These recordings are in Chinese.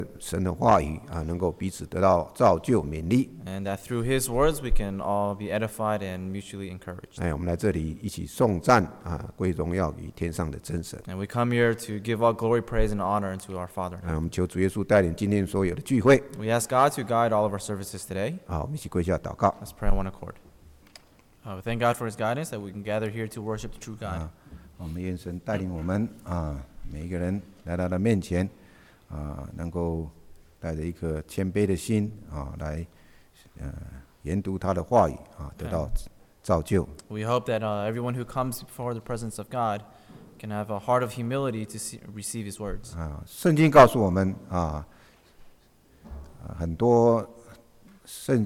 神的话语能够彼此得到造就勉励。 And that through His words we can all be edified and mutually encouraged. 我们来这里一起颂赞归荣耀于天上的真神。 And we come here to give all glory, praise, and honor unto our Father. 我们求主耶稣带领今天所有的聚会。 We ask God to guide all of our services today. 我们一起跪下祷告。 Let's pray on one accord. We thank God for His guidance that we can gather here to worship the true God. 我们愿神带领我们每一个人来到他面前能够带着一颗谦卑的心来研读他的话语得到造就。 We hope that everyone who comes before the presence of God can have a heart of humility to receive His words. 圣经告诉我们很多圣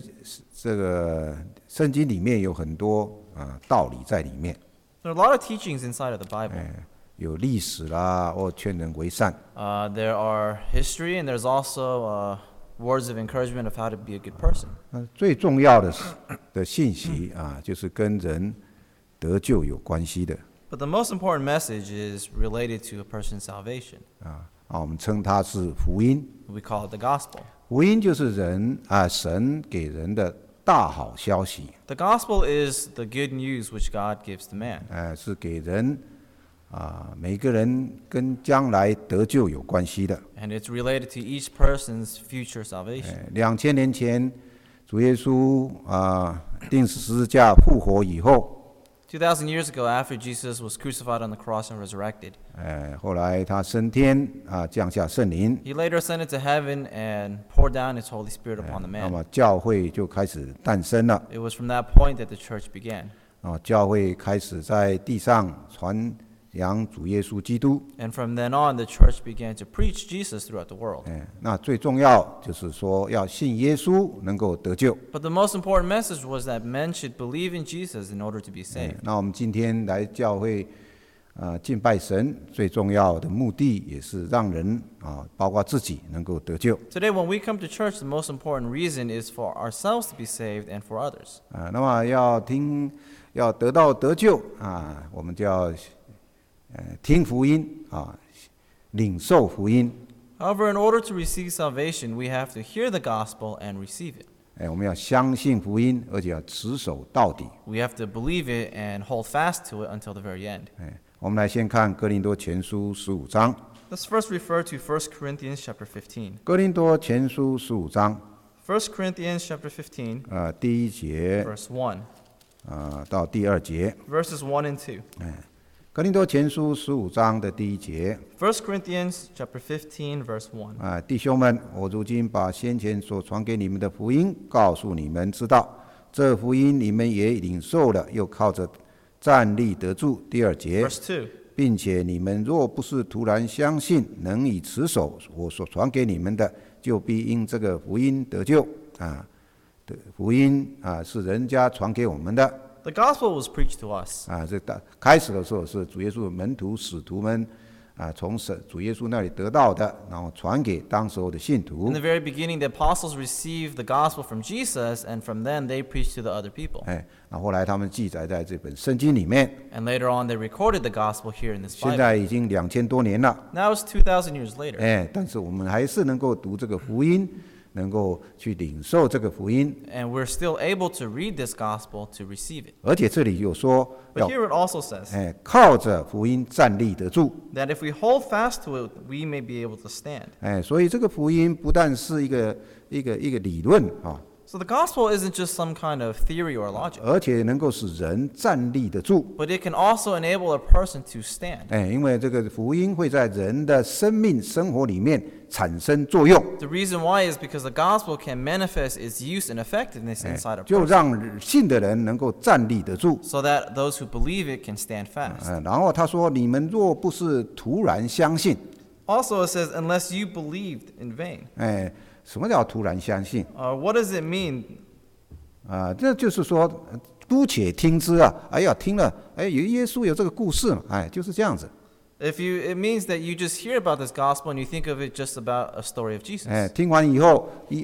经里面有很多道理在里面。 There are a lot of teachings inside of the Bible. 有历史啦，或劝人为善。 There are history and there's also words of encouragement of how to be a good person. 最重要的信息就是跟人得救有关系的。 But the most important message is related to a person's salvation. 我们称它是福音。 We call it the gospel. 福音就是神给人的大好消息。 The gospel is the good news which God gives to man. 是给人每个人跟将来得救有关系的。 And it's related to each person's future salvation. 2000年前，主耶稣钉死十字架复活以后。 2,000 years ago, after Jesus was crucified on the cross and resurrected, 后来他升天降下圣灵。 He later ascended to heaven and poured down His Holy Spirit upon the 那 man. 么教会就开始诞生了。 It was from that point that the church began. 教会开始在地上传扬主耶稣基督。 And from then on, the church began to preach Jesus throughout the world. 那最重要就是说要信耶稣能够得救。 But the most important message was that men should believe in Jesus in order to be saved. 那我们今天来教会敬拜神，最重要的目的也是让人包括自己能够得救。 Today, when we come to church, the most important reason is for ourselves to be saved and for others. 那么要得到得救我们就要听福音领受福音。 However, in order to receive salvation, we have to hear the gospel and receive it. 我们要相信福音，而且要持守到底。 We have to believe it and hold fast to it until the very end. 我们来先看哥林多前书15章。 Let's first refer to 1 Corinthians chapter 15. 哥林多前书15章 1 Corinthians chapter 15, 第1节 verse 1, 到第2节。 verses 1 and 2. 哥林多前书15章的第1节。 1 Corinthians chapter 15, verse 1. 弟兄们，我如今把先前所传给你们的福音告诉你们知道，这福音你们也领受了，又靠着站立得住。第2节。 Verse 2. 并且你们若不是突然相信，能以持守我所传给你们的，就必因这个福音得救。福音是人家传给我们的。 The gospel was preached to us. 这开始的时候是主耶稣的门徒使徒们从主耶稣那里得到的，然后传给当时候的信徒。 In the very beginning, the apostles received the gospel from Jesus, and from then they preached to the other people. 后来他们记载在这本圣经里面。 And later on, they recorded the gospel here in this 现 Bible. 在已经2000多年了。 Now it's 2,000 years later. 但是我们还是能够读这个福音，能够去领受这个福音。 And we're still able to read this gospel to receive it. 而且这里有说 But 要 here it also says 靠着福音站立得住。 that if we hold fast to it, we may be able to stand. 所以这个福音不但是一个理论 So the gospel isn't just some kind of theory or logic, 而且能够使人站立得住。 but it can also enable a person to stand. 因为这个福音会在人的生命生活里面产生作用， The reason why is because the gospel can manifest its use and effectiveness inside a 就 person, 让信的人能够站立得住。 so that those who believe it can stand fast. 然后他说：“你们若不是突然相信， Also, it says, unless you believed in vain. 什么叫突然相信？ What does it mean? 这就是说，姑且听之听了，耶稣有这个故事嘛，就是这样子。 It means that you just hear about this gospel and you think of it just about a story of Jesus. 听完以后，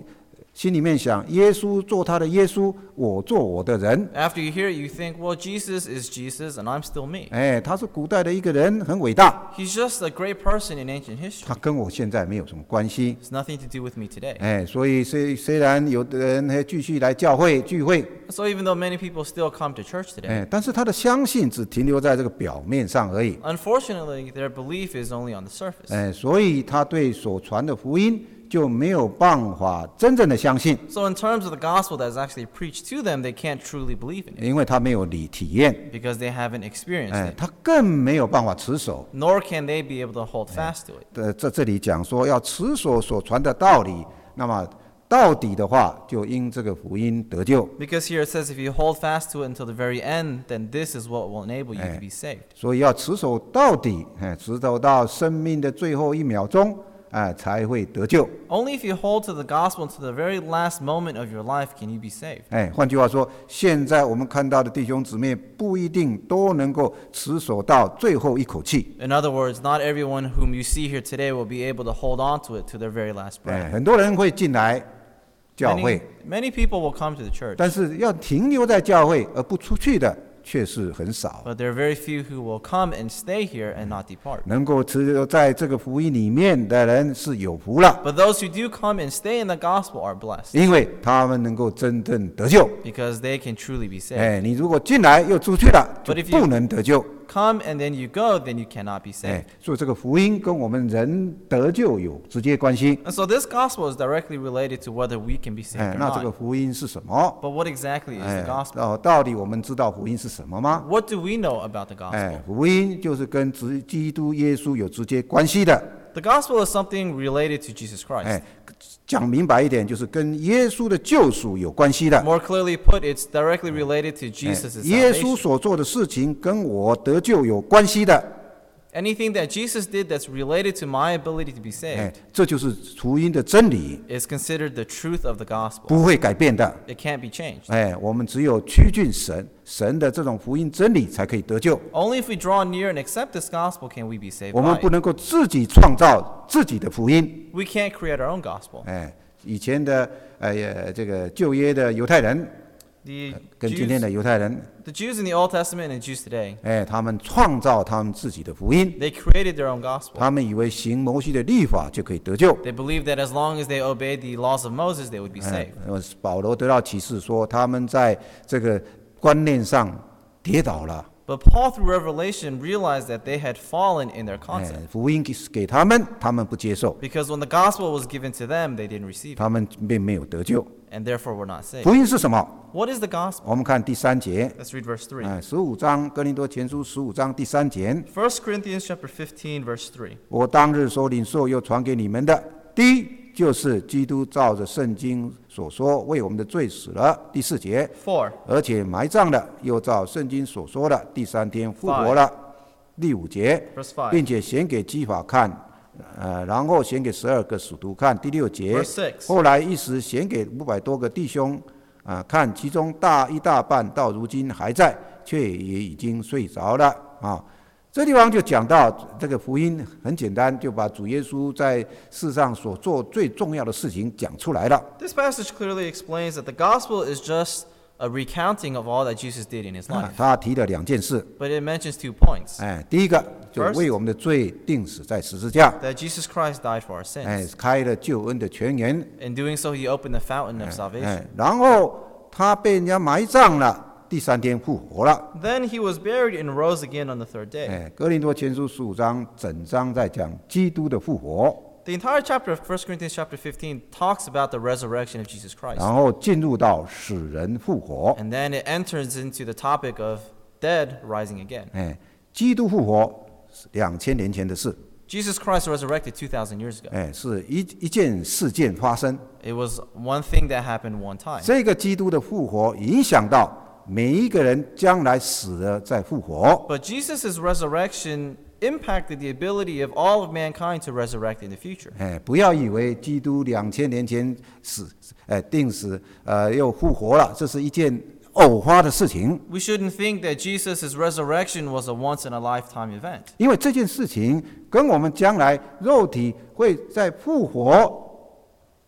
心里面想，耶稣做他的耶稣，我做我的人。 After you hear it, you think, well, Jesus is Jesus and I'm still me. 他是古代的一个人，很伟大， He's just a great person in ancient 他 history. 跟我现在没有什么关系。 It's nothing to do with me today. 所以虽然有的人还继续来教会聚会， So even though many people still come to church today, 但是他的相信只停留在这个表面上而已。 unfortunately, their belief is only on the surface. 所以他对所传的福音就没有办法真正的相信， So in terms of the gospel that is actually preached to them, they can't truly believe in it 因为他没有体验， because they haven't experienced it. 他更没有办法持守。 Nor can they be able to hold fast to it. 这里讲说要持守所传的道理，那么到底的话，就因这个福音得救。 Because here it says if you hold fast to it until the very end, then this is what will enable you to be saved. 所以要持守到底，持守到生命的最后一秒钟，才会得救。 Only if you hold to the gospel until the very last moment of your life can you be saved. 换句话说，现在我们看到的弟兄姊妹不一定都能够持守到最后一口气。 In other words, not everyone whom you see here today will be able to hold on to it to their very last breath. 很多人会进来教 Many, 会， many people will come to the church, 但是要停留在教会而不出去的却是很少。 but there are very few who will come and stay here and not depart. 能够持留在这个福音里面的人是有福了， But those who do come and stay in the gospel are blessed 因为他们能够真正得救。 because they can truly be saved. 你如果进来又出去了，就 But if you- 不能得救。 Come and then you go, then you cannot be saved. 所以这个福音跟我们人得救有直接关系。 And so this gospel is directly related to whether we can be saved or 那这个 not. 福音是什么？ But what exactly is the gospel? 到底我们知道福音是什么吗？ What do we know about the gospel? 福音就是跟基督耶稣有直接关系的。 The gospel is something related to Jesus Christ. 讲明白一点，就是跟耶稣的救赎有关系的。 More clearly put, it's directly related to Jesus' 耶稣 salvation. 所做的事情跟我得救有关系的。 Anything that Jesus did that's related to my ability to be saved 这就是福音的真理， is considered the truth of the gospel. 不会改变的。 It can't be changed. 我们只有趋近神的这种福音真理，才可以得救。 Only if we draw near and accept this gospel can we be saved 我们 by 不 it. 能够自己创造自己的福音。 We can't create our own gospel. 以前的这个旧约的犹太人， The 跟今天的 Jews, 犹太人， the Jews in the Old Testament and Jews today, 他们创造他们自己的福音， they created their own gospel. 他们以为行摩西的律法就可以得救。 They believed that as long as they obeyed the laws of Moses, they would be saved. 保罗得到启示说，他们在这个观念上跌倒了。 But Paul, through revelation, realized that they had fallen in their concept. 福音给他们，他们不接受， Because when the gospel was given to them, they didn't receive it, 他们并没有得救。 and therefore were not saved. 福音是什么？ What is the gospel? 我们看第3节， Let's read verse 3. 15章哥林多前书15章第3节， 1 Corinthians chapter 15, verse 3. 我当日所领受又传给你们的，第一就是基督照着圣经所说为我们的罪死了。第4节， 4. 而且埋葬了，又照圣经所说的第3天复活了。第5节， Verse 5. 并且显给基法看，然后显给12个使徒看。第6节 Verse 6. 后来一时显给500多个弟兄看，其中一大半到如今还在，却也已经睡着了这地方就讲到这个福音很简单，就把主耶稣在世上所做最重要的事情讲出来了。 This passage clearly explains that the gospel is just a recounting of all that Jesus did in his life. 他提了2件事， But it mentions 2 points. 第一个就 First, 为我们的罪定死在十字架， That Jesus Christ died for our sins. 开了救恩的泉源。 In doing so, he opened the fountain of salvation. 然后他被人家埋葬了，第3天复活了。 Then he was buried and rose again on the 3rd day. 哥林多前书15章整章在讲基督的复活， The entire chapter of 1 Corinthians chapter 15 talks about the resurrection of Jesus Christ. 然后进入到使人复活。 And then it enters into the topic of dead rising again. 基督复活是2000年前的事， Jesus Christ resurrected 2,000 years ago. 是一件事件发生。 It was one thing that happened one time. 这个基督的复活影响到每一个人将来死了再复活。 But Jesus' resurrection impacted the ability of all of mankind to resurrect in the future. 不要以为基督2000年前定死，又复活了，这是一件偶发的事情。 We shouldn't think that Jesus' resurrection was a once-in-a-lifetime event. 因为这件事情跟我们将来肉体会在复活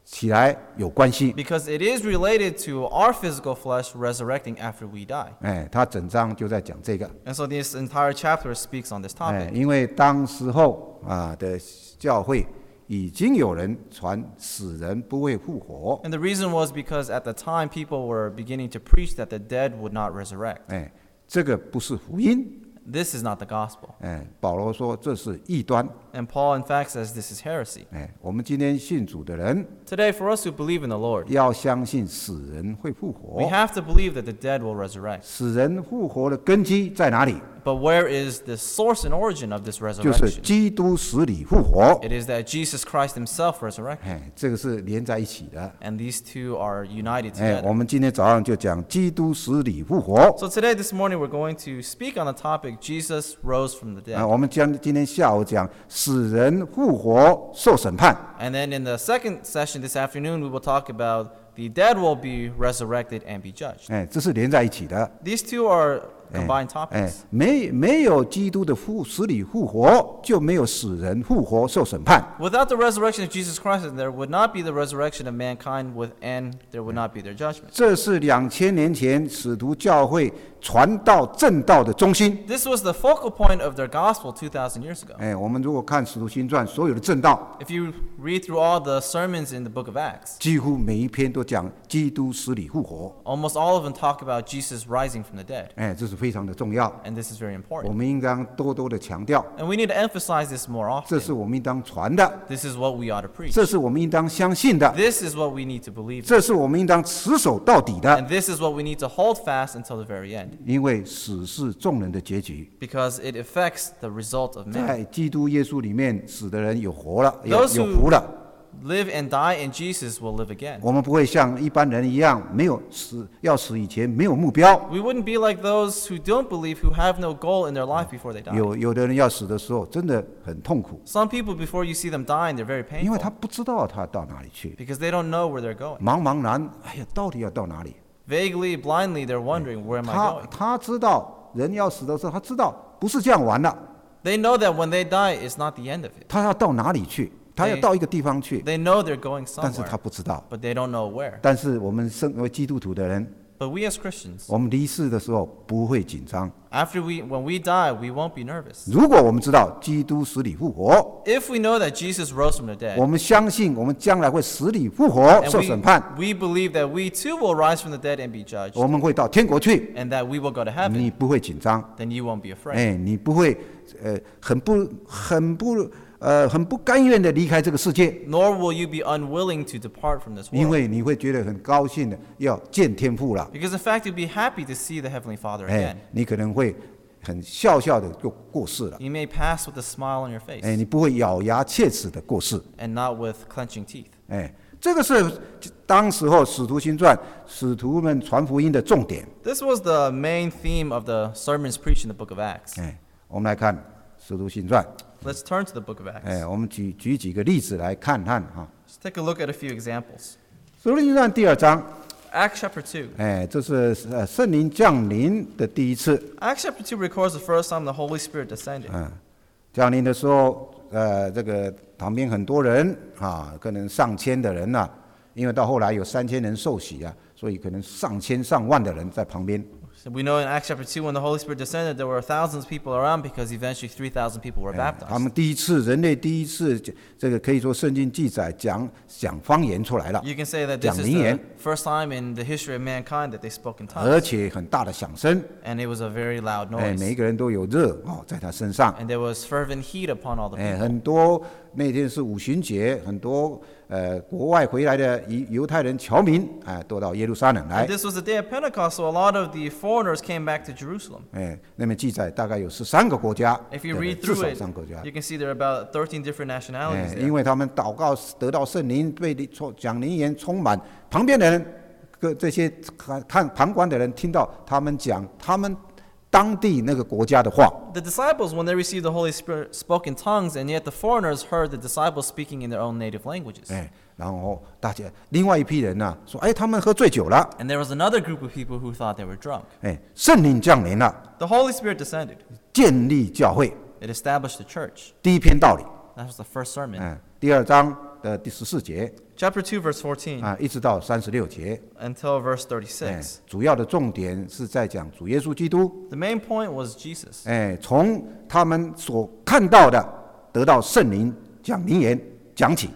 起来有关系。 because it is related to our physical flesh resurrecting after we die. 他整章就在讲这个。 And so this entire chapter speaks on this topic. 因为当时候的教会已经有人传死人不会复活。 And the reason was because at the time people were beginning to preach that the dead would not resurrect. 这个不是福音。 This is not the gospel. 保罗说这是异端。 And Paul in fact says this is heresy. 我们今天信主的人 Today for us who believe in the Lord, 要相信死人会复 we 活。 have to believe that the dead will resurrect. 死人复活的根基在哪里？ But where is the source and origin of this 就是 resurrection? 基督死里复活。 It is that Jesus Christ himself resurrected. 这个是连在一起的。 And these two are united 我 together. 们今天早上就讲基督死里复活。 So today, this morning, we're going to speak on the topic, Jesus rose from the dead. 我们今天下午讲死人复活受审判。 And then in the second session this afternoon, we will talk about the dead will be resurrected and be judged. 这是连在一起的。 These two are combined topics. 没有基督的死里复活，就没有死人复活受审判。 Without the resurrection of Jesus Christ, there would not be the resurrection of mankind, and there would not be their judgment. 这是2000年前使徒教会传道正道的中心。 This was the focal point of their gospel 2,000 years ago. 我们如果看使徒行传所有的正道， If you read through all the sermons in the book of Acts, 几乎每一篇都讲基督死里复活。 almost all of them talk about Jesus rising from the dead. 这是非常的重要。 And this is very 我 important. 们应当多多的强调， And we need to emphasize this more 这是 often. 我们应当传的， This is what we ought to preach. 这是我们应当相信的， This is what we need to believe in. 这是我们应当持守到底的。 And this is what we need to hold fast until the very end. 因为死是众人的结局， Because it affects the result of man. 在基督耶稣里面，死的人有活了，有 Those who 福了。 live and die in Jesus will live again. 我们不会像一般人一样，没有死，要死以前没有目标。 We wouldn't be like those who don't believe, who have no goal in their life before they die. 有的人要死的时候，真的很痛苦， Some people, before you see them dying, they're very 因为他 painful 不知道他到哪里去， because they don't know where they're going. 茫茫然，哎呀，到底要到哪里？ Vaguely, blindly, they're wondering, where am I going? 他知道人要死的时候，他知道不是这样完了， They know that when they die, it's not the end of it. 他要到哪里去？他要到一个地方去， They know they're going 但是他 somewhere, 不知道。 but they don't know where. 但是我们身为基督徒的人， But we as Christians, 我们离世的时候不会紧张。 when we die, we won't be nervous. 如果我们知道基督死里复活， If we know that Jesus rose from the dead, 我们相信我们将来会死里复活， and 受审判， we believe that we too will rise from the dead and be judged, 我们会到天国去， and that we will go to 你 heaven, 不会紧张， then you won't be afraid. 你不会很不甘愿的离开这个世界， Nor will you be unwilling to depart from this 因 world. 为你会觉得很高兴的要见天父了， Because in fact, you'll be happy to see the Heavenly Father again. 你可能会很笑笑的就过世了， You may pass with a smile on your face, 你不会咬牙切齿的过世， and not with clenching teeth. 这个是当时候使徒行传使徒们传福音的重点。 This was the main theme of the sermons preached in the book of Acts. 我们来看使徒行传， Let's turn to the book of Acts. 我们举几个例子来看看哈。 Let's take a look at a few examples. 使徒行传第2章， Acts chapter 2. 这是圣灵降临的第一次。 Acts chapter 2 records the first time the Holy Spirit descended. 降临的时候，这个旁边很多人可能上千的人呐，因为到后来有3000人受洗啊，所以可能上千上万的人在旁边。 So we know in Acts chapter 2 when the Holy Spirit descended, there were thousands of people around because eventually 3,000 people were 他 baptized. 们人类第一次，这个可以说圣经记载讲方言出来了， You can say that this is 讲灵言， the first time in the history of mankind that they spoke in 而 tongues. 且很大的响声， And it was a very loud 每一 noise. 个人都有热在他身上。 And there was fervent heat upon all the people. 很多那天是五旬节，很多国外回来的犹太人侨民都到耶路撒冷来 And。this was the day of Pentecost, so a lot of the foreigners came back to Jerusalem. 那边记载大概有13个国家， If you 对 read 至 through 少 it, 3个国家。 you can see there are about 13 different nationalities 因 there. 为他们祷告得到圣灵，被讲灵言充满，旁边的人，这些看旁观的人听到他们讲他们当地那个国家的话。 The disciples, when they received the Holy Spirit, spoke in tongues, and yet the foreigners heard the disciples speaking in their own native languages. 然后大家另外一批人呢说，他们喝醉酒了， And there was another group of people who thought they were drunk. 圣灵降临了， The Holy Spirit descended. 建立教会， It established the church. 第一篇道理。 That was the first sermon. 第2章的第14节 Chapter 2, verse 14 一直到36节， until verse 36. 主要的重点是在讲主耶稣基督， The main point was Jesus. 从他们所看到的得到圣灵讲灵言讲起，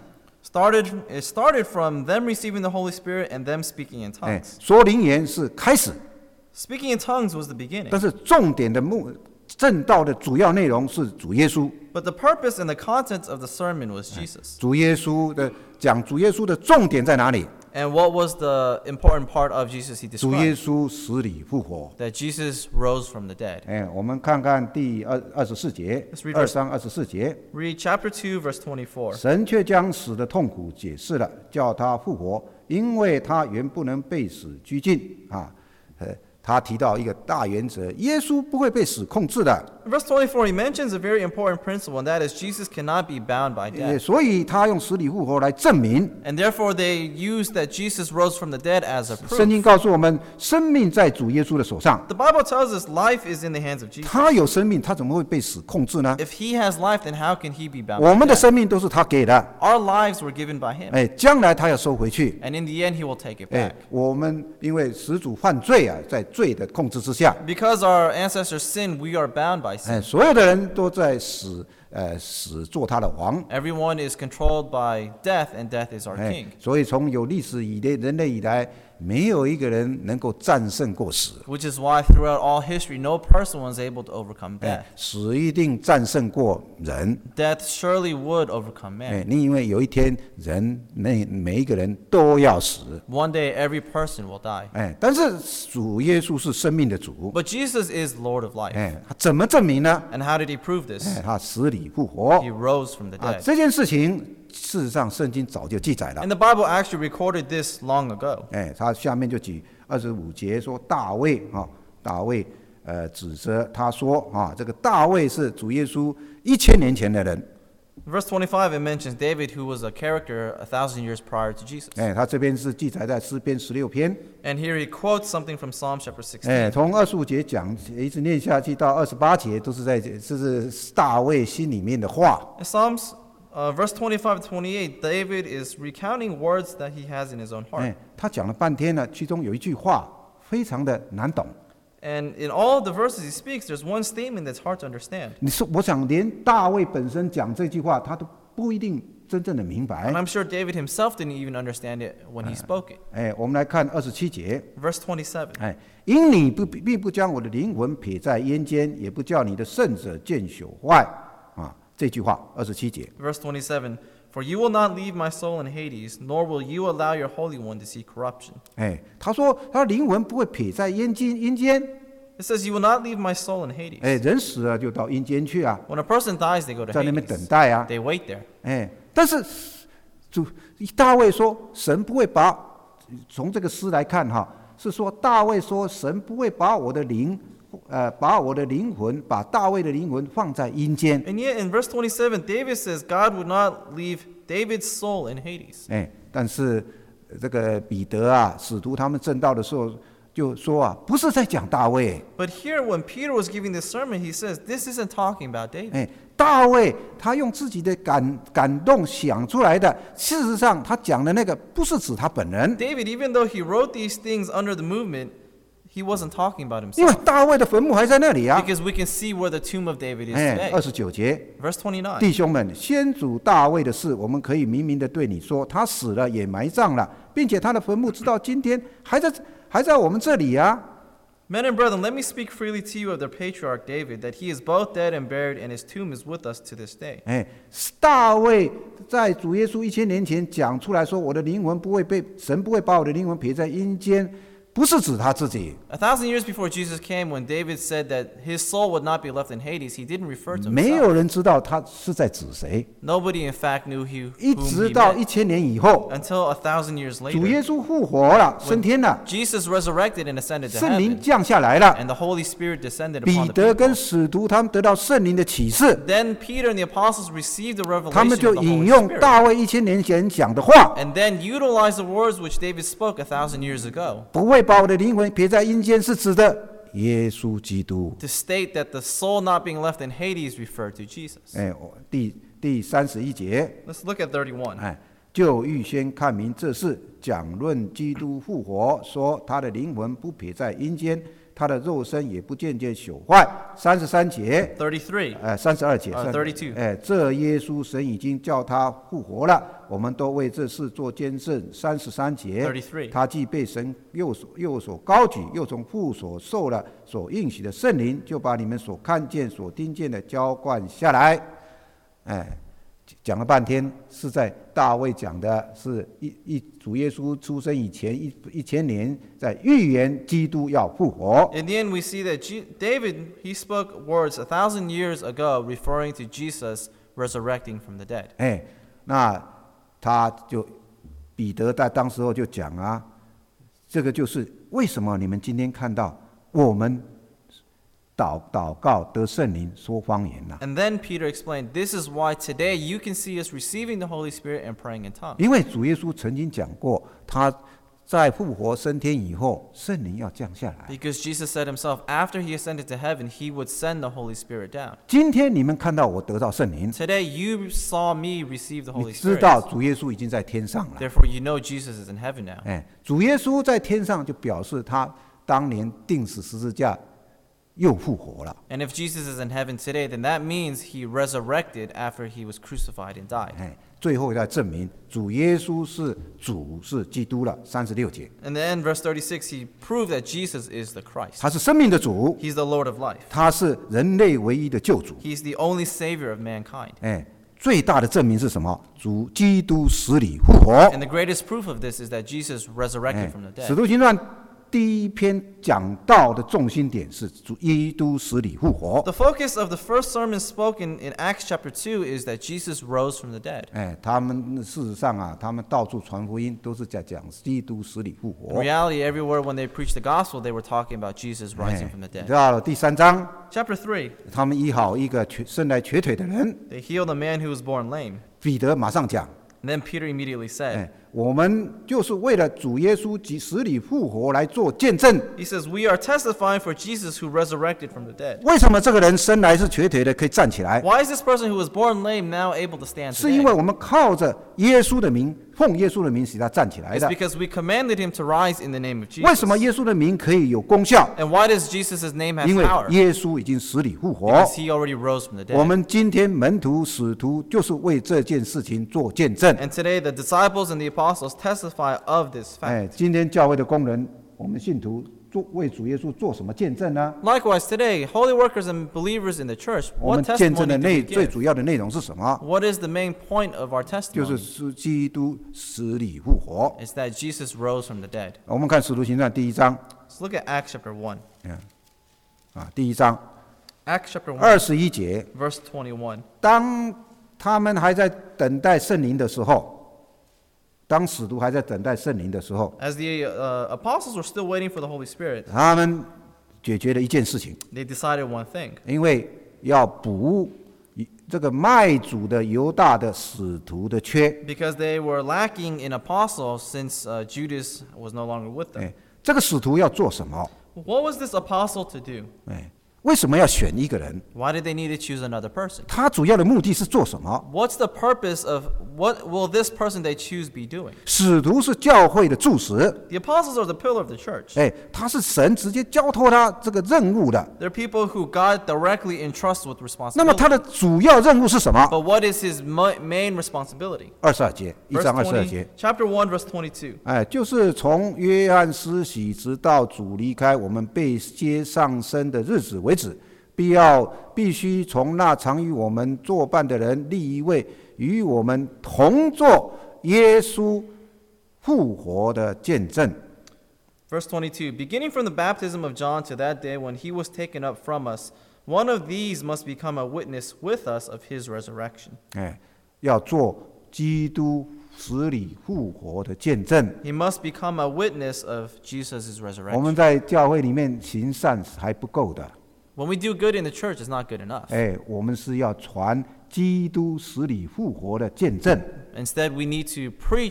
It started from them receiving the Holy Spirit and them speaking in tongues. 说灵言是开始， Speaking in tongues was the beginning. 但是重点的正道的主要内容是主耶稣。 But the purpose and the content of the sermon was Jesus. 主耶稣的讲主耶稣的重点在哪里？ And what was the important part of Jesus he 主耶 described? 稣死里复活。 That Jesus rose from the dead. 我们看看第24节 Let's read ，23、24节。 Read chapter 2, verse 24. 神却将死的痛苦解释了，叫他复活，因为他原不能被死拘禁啊。他提到一个大原则，耶稣不会被死控制的。 In verse 24, he mentions a very important principle, and that is Jesus cannot be bound by death. 所以他用死里复活来证明。 And therefore, they use that Jesus rose from the dead as a 圣经 proof. 告诉我们，生命在主耶稣的手上。 The Bible tells us life is in the hands of Jesus. 他有生命，他怎么会被死控制呢？ If he has life, then how can he be bound 我 by 们的 death? 生命都是他给的。 Our lives were given by him. 将来他要收回去。 And in the end, he will take it back. 我们因为始祖犯罪在罪的控制之下， Because our ancestors sinned, we are bound by sin. 所有的人都在死做他的王。 Everyone is controlled by death, and death is our king. 所以从有历史人类以来，没有一个人能够战胜过死。 Which is why throughout all history, no person was able to overcome death. 死一定战胜过人。 Death surely would overcome man. 因为有一天人每一个人都要死。 One day, every person will die. 但是主耶稣是生命的主。 But Jesus is Lord of life. 他怎么证明呢？ And how did he prove this? 他死里复活。 He rose from the dead. 这件事情事实上圣经早就记载了。 And the Bible actually recorded this long ago. 他下面就举25节说大卫指责他说这个大卫是主耶稣1000年前的人。 Verse 25, it mentions David, who was a character 1,000 years prior to Jesus. 他这边是记载在诗篇16篇。 And here he quotes something from Psalm chapter 16. 从25节讲一直念下去到28节，都是这是大卫心里面的话。 In Psalms, verse 25 to 28, David is recounting words that he has in his own heart. 他讲了半天了，其中有一句话非常的难懂。 And in all of the verses he speaks, there's one statement that's hard to understand. 我想连大卫本身讲这句话，他都不一定真正的明白。 And I'm sure David himself didn't even understand it when he spoke it. 我们来看27节。 Verse 27. 因你并不将我的灵魂撇在阴间，也不叫你的圣者见朽坏。这句话27节。 Verse 27. For you will not leave my soul in Hades, nor will you allow your Holy One to see corruption. 他说他灵魂不会撇在阴间。 It says you will not leave my soul in Hades. 人死了就到阴间去啊， When a person dies, they go to 在那边等 Hades. 待啊。 They wait there. 但是大卫说神不会从这个诗来看是说大卫说神不会把我的灵魂，把大卫的灵魂放在阴间。 And yet in verse 27, David says God would not leave David's soul in Hades. 但是这个彼得使徒他们证道的时候就说不是在讲大卫。 But here, when Peter was giving this sermon, he says, this isn't talking about David. 大卫他用自己的感动想出来的，事实上他讲的那个不是指他本人。 David, even though he wrote these things under the movement, he wasn't talking about 因为 himself. 大卫的坟墓还在那里啊。 Because we can see where the tomb of David is today. 29节， Verse 29. 弟兄们，先祖大卫的事，我们可以明明的对你说，他死了也埋葬了，并且他的坟墓直到今天还在我们这里啊。 Men and brethren, let me speak freely to you of the patriarch David, that he is both dead and buried, and his tomb is with us to this day. 大卫在主耶稣1000年前讲出来说，我的灵魂神不会把我的灵魂撇在阴间，不是指他自己。 1,000 years before Jesus came, when David said that his soul would not be left in Hades, he didn't refer to 没有 himself. 人知道他是在指谁， Nobody, in fact, knew 一 whom 直 he 到 meant 1000年以后， until 1,000 years 主耶 later. 稣复活了，升天了， Jesus resurrected and ascended to 圣灵 heaven, 降下来了， and the Holy Spirit descended 彼 upon the 得跟 people. 使徒他们得到圣灵的启示， Then Peter and the apostles received the 他 revelation 们 of 就 the 引 Holy 用 Spirit, 大卫1000年前讲的话， and then utilized the words which David spoke 1,000 years ago 不会把我的灵魂撇在阴间，是指的耶稣基督。 to state that the soul not being left in Hades referred to Jesus. 第31节， Let's look at 31. 就预先看明这事，讲论基督复活，说他的灵魂不撇在阴间，他的肉身也不渐渐朽坏。33节，32节 32 这耶稣神已经叫他复活了，我们都为这事做见证。33节，他既被神右手高举，又从父所受了所应许的圣灵，就把你们所看见所听见的浇灌下来。讲了半天，是在大卫讲的是主耶稣出生以前1000年，在预言基督要复活。 In the end, we see that David, he spoke words 1,000 years ago referring to Jesus resurrecting from the dead. 那他就彼得在当时候就讲啊，这个就是为什么你们今天看到我们祷告得圣灵说方言了。 And then Peter explained, this is why today you can see us receiving the Holy Spirit and praying in tongues. 因为主耶稣曾经讲过，他在复活升天以后，圣灵要降下来。 Because Jesus said himself, after he ascended to heaven, he would send the Holy Spirit down. 今天你们看到我得到圣灵， Today you saw me receive the 你 Holy 知道 Spirit. 主耶稣已经在天上了。 Therefore, you know Jesus is in heaven now. 主耶稣在天上，就表示他当年钉死十字架又复活了。 And if Jesus is in heaven today, then that means he resurrected after he was crucified and died. 最后要证明主耶稣是主，是基督了。36节， In the end, verse 36, he proved that Jesus is the Christ. 他是生命的主， He's the Lord of life. 他是人类唯一的救主。 He's the only Savior of mankind. 最大的证明是什么？主基督死里复活。 And the greatest proof of this is that Jesus resurrected from the 使 dead. 徒行传第一篇讲道的重心点是主基督死里复活。 The focus of the first sermon spoken in Acts chapter 2 is that Jesus rose from the dead. 他们事实上啊，他们到处传福音，都是在讲基督死里复 In 活。 reality, everywhere when they preached the gospel, they were talking about Jesus rising from the dead. 到了第3章， Chapter 3, 他们医好一个生来瘸腿的人， they healed a man who was born lame. 彼得马上讲， And then Peter immediately said, 我们就是为了主耶稣及死里复活来做见证。 he says, we are testifying for Jesus who resurrected from the dead. 为什么这个人生来是瘸腿的可以站起来？ Why is this person who was born lame now able to stand 是因为 today? 我们靠着耶稣的名，奉耶稣的名使他站起来 It's 的。 because we commanded him to rise in the name of 为 Jesus. 什么耶稣的名可以有功效？ And why does Jesus' name have 因为 power? 耶稣已经死里复活。 Because he already rose from the 我 dead. 们今天门徒、使徒就是为这件事情做见证。 And today the disciples and the apostles testify of this fact. 今天教会的工人，我们信徒为主耶稣做什么见证呢？ Likewise, today, holy workers and believers in the church, 我 what 们见证 testimony 的 do we 最 give? 主要的内容是什么？ What is the main point of our 就 testimony? 是基督死里复活。 It's that Jesus rose from the dead. 我们看使徒行传第1章， Let's look at Acts chapter 1. 第1章 Acts chapter 1, 21节， verse 21. 当他们还在等待圣灵的时候，当使徒还在等待圣灵的时候， As the apostles were still waiting for the Holy Spirit, 他们解决了一件事情， they decided one thing. 因为要补这个卖主的犹大的使徒的缺。 Because they were lacking in apostles since Judas was no longer with them. 这个使徒要做什么？ What was this apostle to do? 为什么要选一个人？ Why did they need to choose another person? 他主要的目的是做什么？ What's the purpose of what will this person they choose be doing? 使徒是教会的柱石， The apostles are the pillar of the church. 他是神直接交托他这个任务的。 They're people who God directly entrusts with 那么 responsibility. 他的主要任务是什么？ But what is his main responsibility? 22节，1 Verse 章22 20, 节。 chapter 1, verse 22. 就是从约翰施洗直到主离开我们被接上升的日子为止，必须从那常与我们作伴的人立一位与我们同作耶稣复活的见证。 Verse 22, beginning from the baptism of John to that day when he was taken up from us, one of these must become a witness with us of his resurrection. 要做基督死里复活的见证。 He must become a witness of Jesus' 我们 resurrection. 在教会里面行善还不够的， When we do good in the church, it's not good enough. 我们是要传基督死里复活的见证。 Instead, we need to preach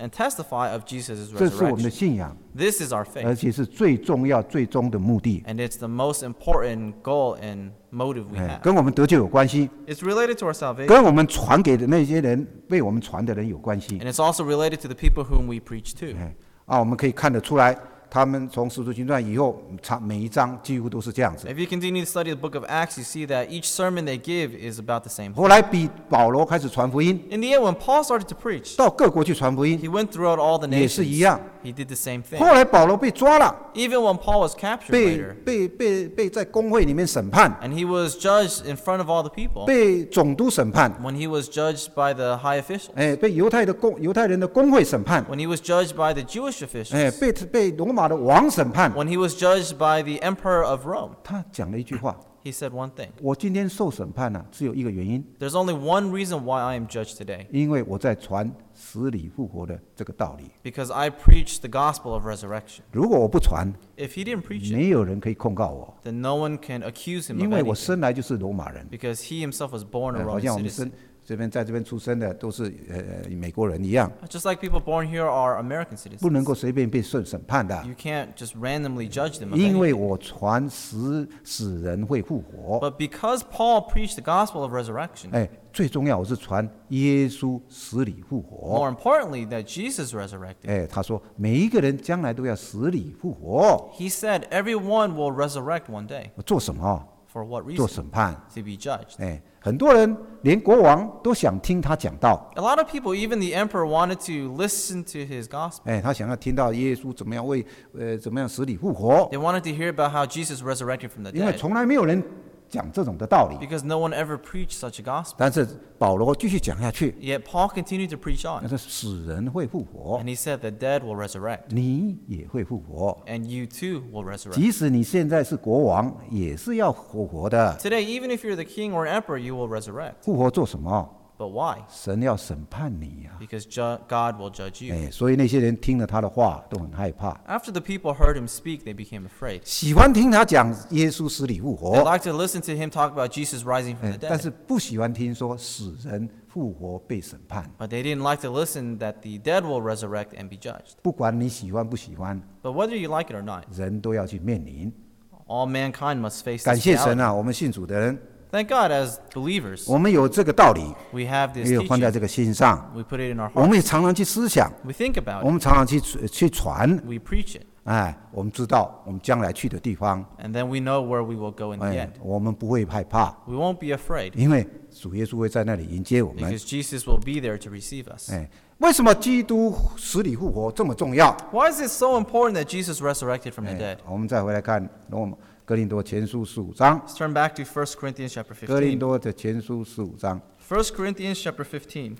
and testify of Jesus' 这是我们的 resurrection. 信仰， This is our 而 faith, 且是最重要、最终的目的， and it's the most important goal and motive we 哎， have. 跟我们得救有关系， It's related to our salvation, 跟我们传给的那些人、被我们传的人有关系。 and it's also related to the people whom we preach to. 哎，我们可以看得出来，他们从使徒行传以后，每一章几乎都是这样子。 If you continue to study the book of Acts, you see that each sermon they give is about the same. 后来比保罗开始传福音， In the end, when Paul started to preach, 到各国去传福音， he went throughout all the 也是一 nations. 样。 He did the same 后 thing. 来保罗被抓了， Even when Paul was captured 被 later, 被在公会里面审判， and he was judged in front of all the people, 被总督审判， when he was judged by the high officials, 哎，被犹太人的公会审判， when he was judged by the Jewish 哎， officials, 被罗马的王审判。 when he was judged by the emperor of Rome, 他讲了一句话： he said one thing. 我今天受审判呢，只有一个原因， There's only one reason why I am judged today, 因为我在传死里复活的这个道理。 because I preach the gospel of resurrection. 如果我不传， If he didn't preach it, 没有人可以控告我， then no one can accuse him 因 of 为我 anything, 生来就是罗马人， because he himself was born a 好 Roman 像我们 citizen. 在这边出生的都是美国人一样， Just like people born here are American 不能 citizens. 够随便被审判的， You can't just randomly judge them of 因为 anything. 我传死人会复活。 But because Paul preached the gospel of resurrection, 哎，最重要我是传耶稣死里复活。 more importantly, that Jesus resurrected. 哎，他说每一个人将来都要死里复活， He said everyone will resurrect one day. 做什么？ For what 做 reason? 审判。 To be judged. 哎，很多人连国王都想听他讲道， A lot of people, even the emperor, wanted to listen to his gospel. 哎，他想要听到耶稣怎么样怎么样死里复活， They wanted to hear about how Jesus resurrected from the 因为 dead, 从来没有人讲这种的道理。 because no one ever preached such a gospel. 但是保罗继续讲下去， Yet Paul continued to preach 他 on, 说死人会复活 and，he said the dead will resurrect, 你也会复活。 and you too will resurrect. 即使你现在是国王，也是要复活的。 Today, even if you're the king or emperor, you will resurrect. 复活做什么？ But why? 神要审判你呀、 Because God will judge you. 哎，所以那些人听了他的话都很害怕， After the people heard him speak, they became afraid. 喜欢听他讲耶稣死里复 They 活， like to listen to him talk about Jesus rising from 哎 the 但是 dead. 不喜欢听说死人复活被审判。 But they didn't like to listen that the dead will resurrect and be judged. 不管你喜欢不喜欢， But whether you like it or not, 人都要去面临。 all mankind must face 感 this 谢神 reality. 啊，我们信主的人， Thank God, as believers, 我们有这个道理， we have this 也有放在 teaching. 这个心上， We put it in our 我 heart. 们也常常去思想， We think about 我 it. 们常常去传， We preach it. 哎，我们知道我们将来去的地方， And then we know where we will go in the 哎 end.， 我们不会害怕， We won't be afraid 因为主耶稣会在那里迎接我们。 because Jesus will be there to receive us. 哎，为什么基督死里复活这么重要？ Why is it so important that Jesus resurrected from the 哎 dead?， 我们再回来看哥林多前书15章， Let's turn back to 1 Corinthians chapter 哥林 15. 多的前书15章， 1 Corinthians chapter 15.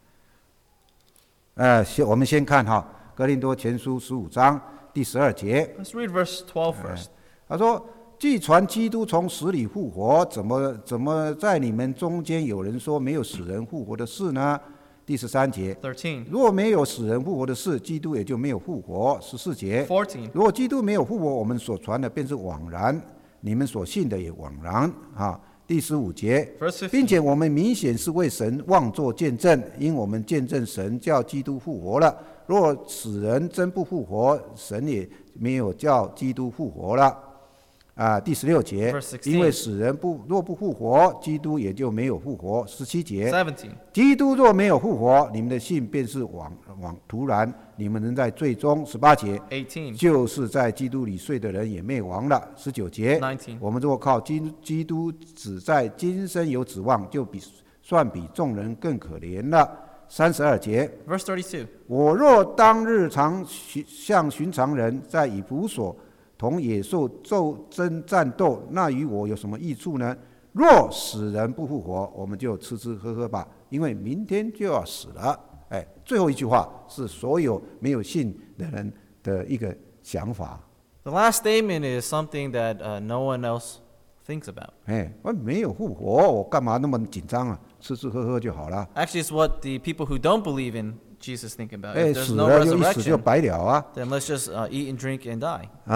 我们先看哈，哥林多前书15章第12节， Let's read verse 12 first. 他说：“既传基督从死里复活，怎么在你们中间有人说没有死人复活的事呢？”第13节， 13. 如果没有死人复活的事，基督也就没有复活。14节， 14. 如果基督没有复活，我们所传的便是枉然，你们所信的也枉然啊。第15节， Verse 15. 并且我们明显是为神妄作见证，因我们见证神叫基督复活了。若死人真不复活，神也没有叫基督复活了。第16节 Verse，16 因为死人若不复活，基督也就没有复活。17节， 17. 基督若没有复活，你们的信便是徒然，你们仍在罪中。18节， 18. 就是在基督里睡的人也灭亡了。19节 19， 我们若靠基督只在今生有指望，就算比众人更可怜了。32节， Verse 32. 我若当日常像寻常人，在以弗所同野兽争战斗，那与我有什么益处呢？若死人不复活，我们就吃吃喝喝吧，因为明天就要死了。哎，最后一句话是所有没有信的人的一个想法。 The last statement is something that no one else thinks about. 哎，我没有复活，我干嘛那么紧张啊？吃吃喝喝就好了。 Actually, it's what the people who don't believe in Jesus think about. 哎， If there's 死 no 了就一死就 resurrection, 白了啊！ then let's just eat and drink and die.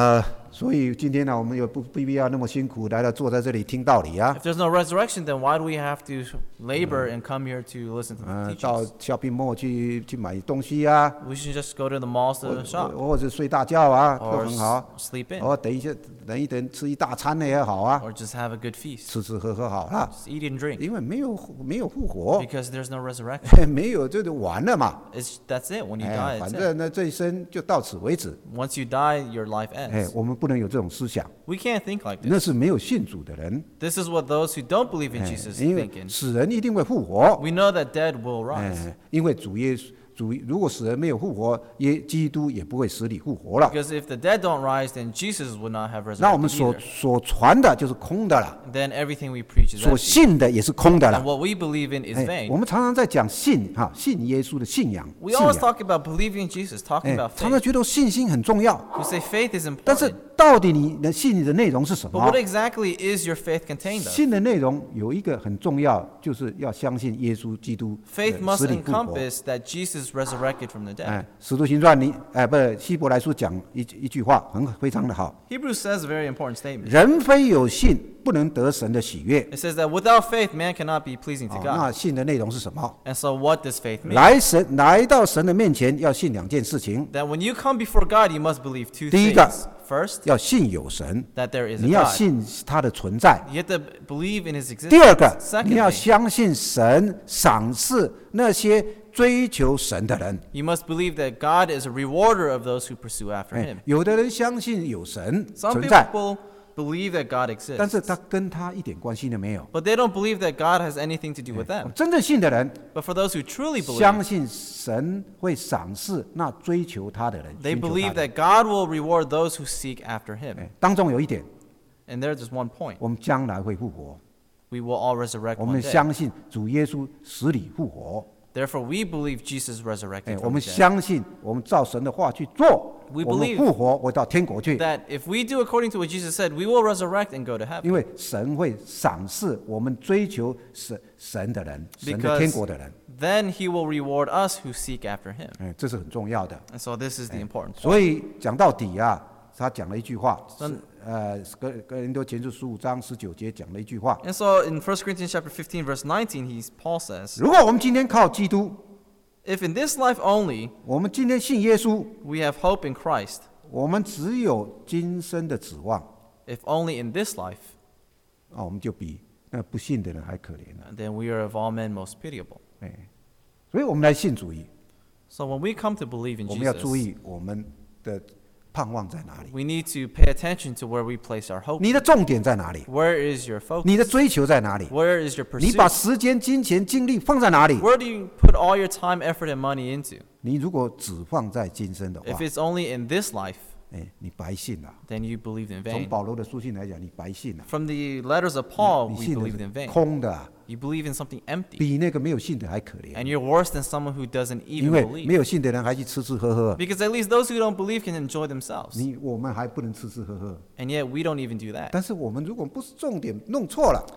所以今天呢，我们有不必要那么辛苦来到坐在这里听道理啊。 If there's no resurrection, then why do we have to labor and come here to listen to the 到 teachings? shopping mall 去买东西啊， We should just go to the malls to shop 或者睡大觉啊，都 or 很好。 sleep in 等一等吃一大餐的也好啊， or just have a good feast. 吃吃喝喝好了， Just eat and drink 因为没有复活， because there's no resurrection. 没有这就完了嘛。 That's it. When you 哎， die, 反 it's it. 正呢这一生就到此为止。 Once you die, your life 哎， ends. 我们不能有这种思想， We can't think like 那 this. 是没有信主的人。 This is what those who don't believe in 哎 Jesus 因为 think in. 死人一定会复活。 We know that dead will rise. 哎，因为如果死人没有复活，基督也不会使你复活了。 Because if the dead don't rise, then Jesus would not have 那我们 resurrected either. 所传的就是空的了， Then everything we preach is 所 empty. 信的也是空的 And 了。 what we believe in is 哎，我 vain. 们常常在讲信信耶稣的信仰， We 信 always 仰。 talk about believing in Jesus, talking 哎， about 常常 faith. 觉得信心很重要， We say faith is 但是 important. 到底你的信的内容是什 But 么 what？ exactly is your faith contained of? 信的内容有一个很重要，就是要相信耶稣基督 Faith must 使你复活。 encompass that Jesus resurrected from the dead. 哎，使徒行传不是希伯来书讲一句话非常的好， Hebrews says a very important statement. 人非有信不能得神的喜悦。 It says that without faith, man cannot be pleasing to 那 God. 信的内容是什么？ And so what does faith mean? 来到神的面前要信两件事情， That when you come before God, you must believe two 第一个 things. First, 要信有神， that there is a 你要 God. 信他的存在。 You have to believe in his 第二 existence. 个，你要 Secondly, 相信神赏赐那些追求神的人。 you must believe that God is a rewarder of those who pursue after 哎 him. 有的人相信有神 Some 存在， people believe that God 但 exists, 是他跟他一点关系都没有。 but they don't believe that God has anything to do with them. 真正信的人 But for those who truly 相 believe, 信神会赏赐那追求他的人。 they 寻求他 believe 的人 that God will reward those who seek after him. 当中有一点， And there's just one point. 我们将来会复活， We will all resurrect 我 one 们 day. 相信主耶稣使你复活。 Therefore, we believe Jesus resurrected 我 from 们 the dead. 相信我们照神的话去做， We 我们 believe 复活会到天国去， That if we do according to what Jesus said, we will resurrect and go to heaven. 因为神会赏赐我们追求神的人，神的 Because 天国的人。 then he will reward us who seek after him. 这是很重要的。 And so this is the important point. 所以讲到底他讲了一句话， 真哥林多前书15章19节讲了一句话： And so in 1 Corinthians chapter 15, verse 19, Paul says, 如果我们今天靠基督， If in this life only 我们今天信耶稣， we have hope in Christ, 我们只有今生的指望， if only in this life, 我们就比那不信的人还可怜了。 then we are of all men most pitiable. 所以我们来信主义， So when we come to believe in 我们要注 Jesus, 意我们的盼望在哪里， we need to pay attention to where we place our hope. 你的重点在哪里， Where is your focus? 你的追求在哪里， Where is your 你把 pursuit? 时间、金钱、精力放在哪里？ Where do you put all your time, effort, and money into? 你如果只放在今生的 If 话， it's only in this life, 你白信了。 then you believed in 从 vain. 保罗的书信来讲，你白信了， From the letters of Paul, 你 we 信的 believed in 是 vain. 空的， You believe in something empty. 比那个没有信的还可怜。 And you're worse than someone who doesn't 因 even 为 believe. 没有信的人还去吃吃喝喝， Because at least those who don't believe can enjoy themselves. 我们还不能吃吃喝喝。 And yet we don't even do that. 但是我们如果不是重点弄错了，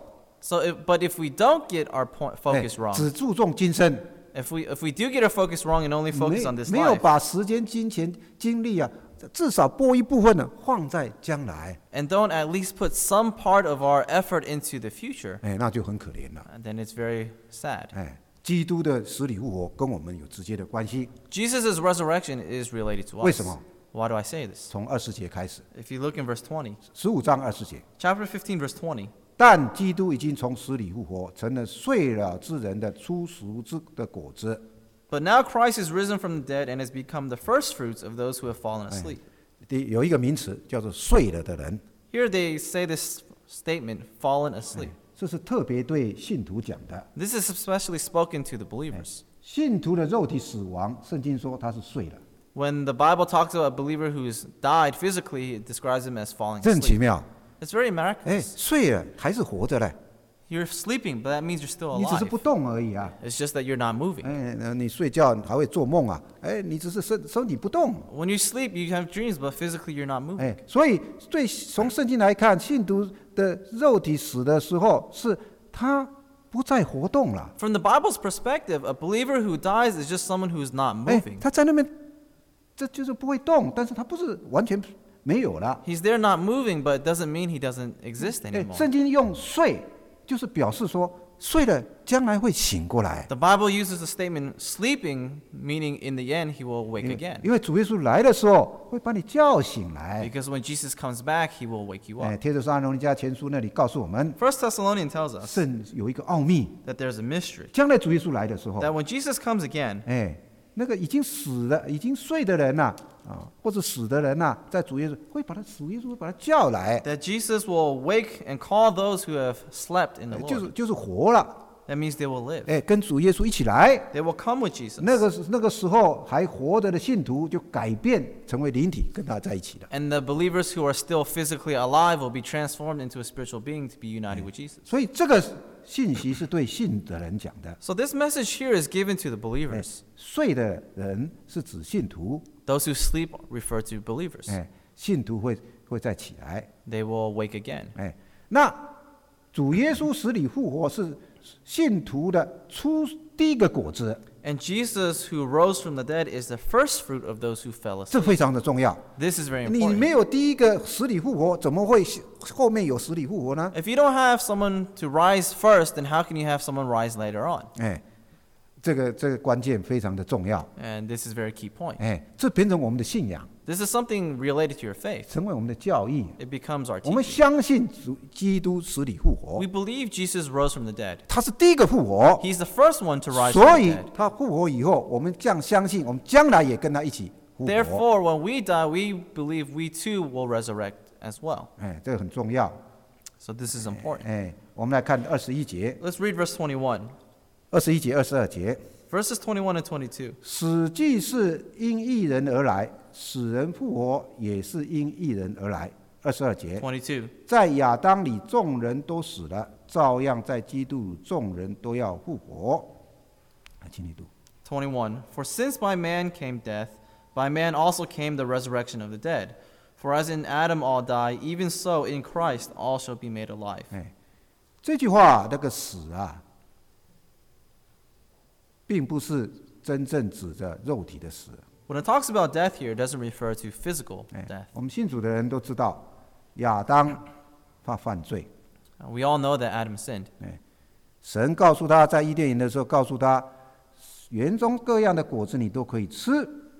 But if we don't get our focus 只 wrong, 注重今生， if we do get our focus wrong and only focus on this 没有 life, 把时间、金钱、精力至少拨一部分呢放在将来， and don't at least put some part of our effort into the future, 那就很可怜了。 then it's very sad. 基督的死里复活跟我们有直接的关系。 Jesus' resurrection is related to 为 us. 什么？ Why do I say this? 从20节开始 If you look in verse 20, ，15章20节。 chapter 15, verse 20, 但基督已经从死里复活，成了睡了之人的初熟之的果子。 but now Christ is risen from the dead and has become the first fruits of those who have fallen asleep. 有一个名词叫做睡了的人， Here they say this statement, fallen asleep. 这是特别对信徒讲的。 This is especially spoken to the believers. 信徒的肉体死亡，圣经说他是睡了， When the Bible talks about a believer who's died physically, it describes him as falling 这很奇 asleep. 妙。 It's very miraculous. 睡了还是活着嘞， You're sleeping, but that means you're still 你只是 alive. 不动而已啊。 It's just that you're not moving. 你睡觉还会做梦啊，你只是身体不动。 When you sleep, you have dreams, but physically you're not moving. 所以从圣经来看，信徒的肉体死的时候，是他不再活动了。 From the Bible's perspective, a believer who dies is just someone who's not moving. 他在那边，这就是不会动，但是他不是完全没有了。 He's there not moving, but it doesn't mean he doesn't exist anymore. 圣经用睡，就是表示说睡了将来会醒过来。 The Bible uses the statement sleeping, meaning in the end he will wake again. 因为主耶稣来的时候会把你叫醒来。 Because when Jesus comes back, he will wake you up. 帖撒罗尼迦前书那里告诉我们， First Thessalonians tells us 圣有一个奥秘， that there's a mystery. 将来主耶稣来的时候， That when Jesus comes again, 那个已经死了、已经睡的人呐，或者死的人呐，在主耶稣会把他主耶稣会把他叫来， that Jesus will wake and call those who have slept in the 就是 Lord. 活了， That means they will live. 跟主耶稣一起来。 They will come with Jesus. 那个时候还活着的信徒就改变成为灵体，跟他在一起了。 And the believers who are still physically alive will be transformed into a spiritual being to be united with Jesus. 所以这个信息是对信的人讲的。 So this message here is given to the believers. 睡的人是指信徒， Those who sleep refer to believers. 信徒会再起来。 They will wake again. 那主耶稣死里复活是信徒的第一个果子， And Jesus who rose from the dead is the first fruit of those who fell 这 asleep. 非常的重要。 This is very 你没 important. 有第一个死里复活，怎么会后面有死里复活呢？ If you don't have someone to rise first, then how can you have someone rise later on? 这个关键非常的重要。 And this is a very key point. 这变成我们的信仰， This is something related to your faith. 成为我们的教义。 It becomes our 我们 teaching. 相信基督死里复活 We，believe Jesus rose from the dead. 他是第一个复活， He's the first one to rise 所 from 以 the dead. 他复活以后，我们这样相信，我们将来也跟他一起复活。 Therefore, when we die, we believe we too will resurrect as well. 这个很重要。 So this is important. 我们来看21节、 Let's read verse 21. 21节、22节。 Verses 21 and 22. 死既是因义人而来，死人复活也是因义人而来。22节， 22. 在亚当里众人都死了，照样在基督众人都要复活。请你读。 21. For since by man came death, by man also came the resurrection of the dead. For as in Adam all die, even so in Christ all shall be made alive. 这句话那个死啊，并不是真正指着肉体的死。 When it talks about death here, it doesn't refer to physical death. 我们信主的人都知道，亚当他犯罪， We all know that Adam sinned. 神告诉他在伊甸园的时候，告诉他园中各样的果子你都可以吃，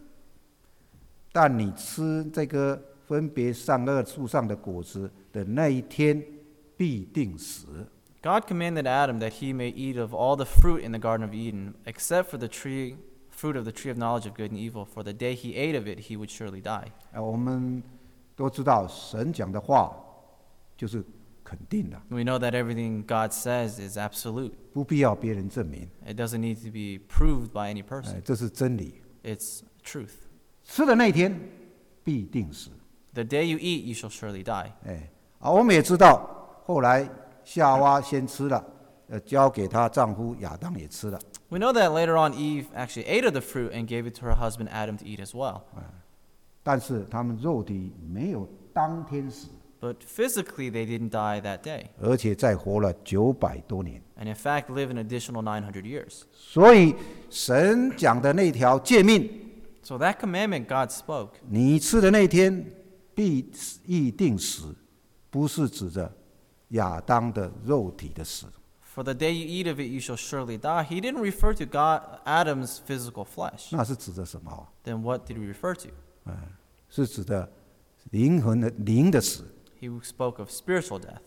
但你吃这个分别善恶树上的果子的那一天必定死。 God commanded Adam that he may eat of all the fruit in the Garden of Eden, except for the fruit of the tree of knowledge of good and evil. For the day he ate of it, he would surely die. 我们都知道神讲的话就是肯定的， We know that everything God says is absolute. 不必要别人证明， It doesn't need to be proved by any person. 这是真理。 It's truth. 吃的那一天必定死。 The day you eat, you shall surely die. 我们也知道后来夏娃先吃了，交给她丈夫亚当也吃了。 We know that later on Eve actually ate of the fruit and gave it to her husband Adam to eat as well. 但是他们肉体没有当天死， But physically, they didn't die that day. 而且再活了900多年。 And in fact, live an additional 900 years. 所以神讲的那条诫命， So that commandment God spoke, 你吃的那天必定死，不是指着亚当的肉体的死。 for the day you eat of it, you shall surely die. He didn't refer to Adam's physical flesh. 那是指着什么？ Then what did he refer to? 是指的灵的死， He spoke of spiritual death.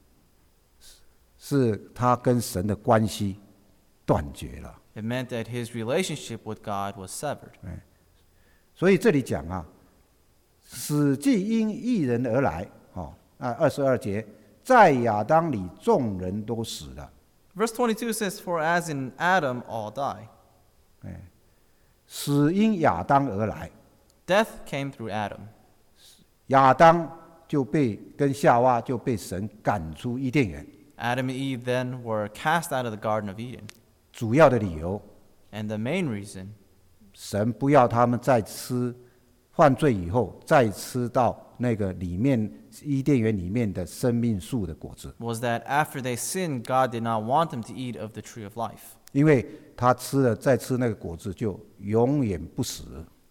是他跟神的关系断绝了。 It meant that his relationship with God was severed. 所以这里讲啊，死既因一人而来，22节，在亚当里众人都死了。 Verse 22 says, For as in Adam all die. 死因亚当而来， Death came through Adam. 亚当跟夏娃就被神赶出伊甸园。 Adam and Eve then were cast out of the Garden of Eden. 主要的理由， And the main reason 神不要他们再吃犯罪以后再吃到那个里面伊甸园里面的生命树的果子， was that after they sinned, God did not want them to eat of the tree of life. 因为他再吃那个果子就永远不死。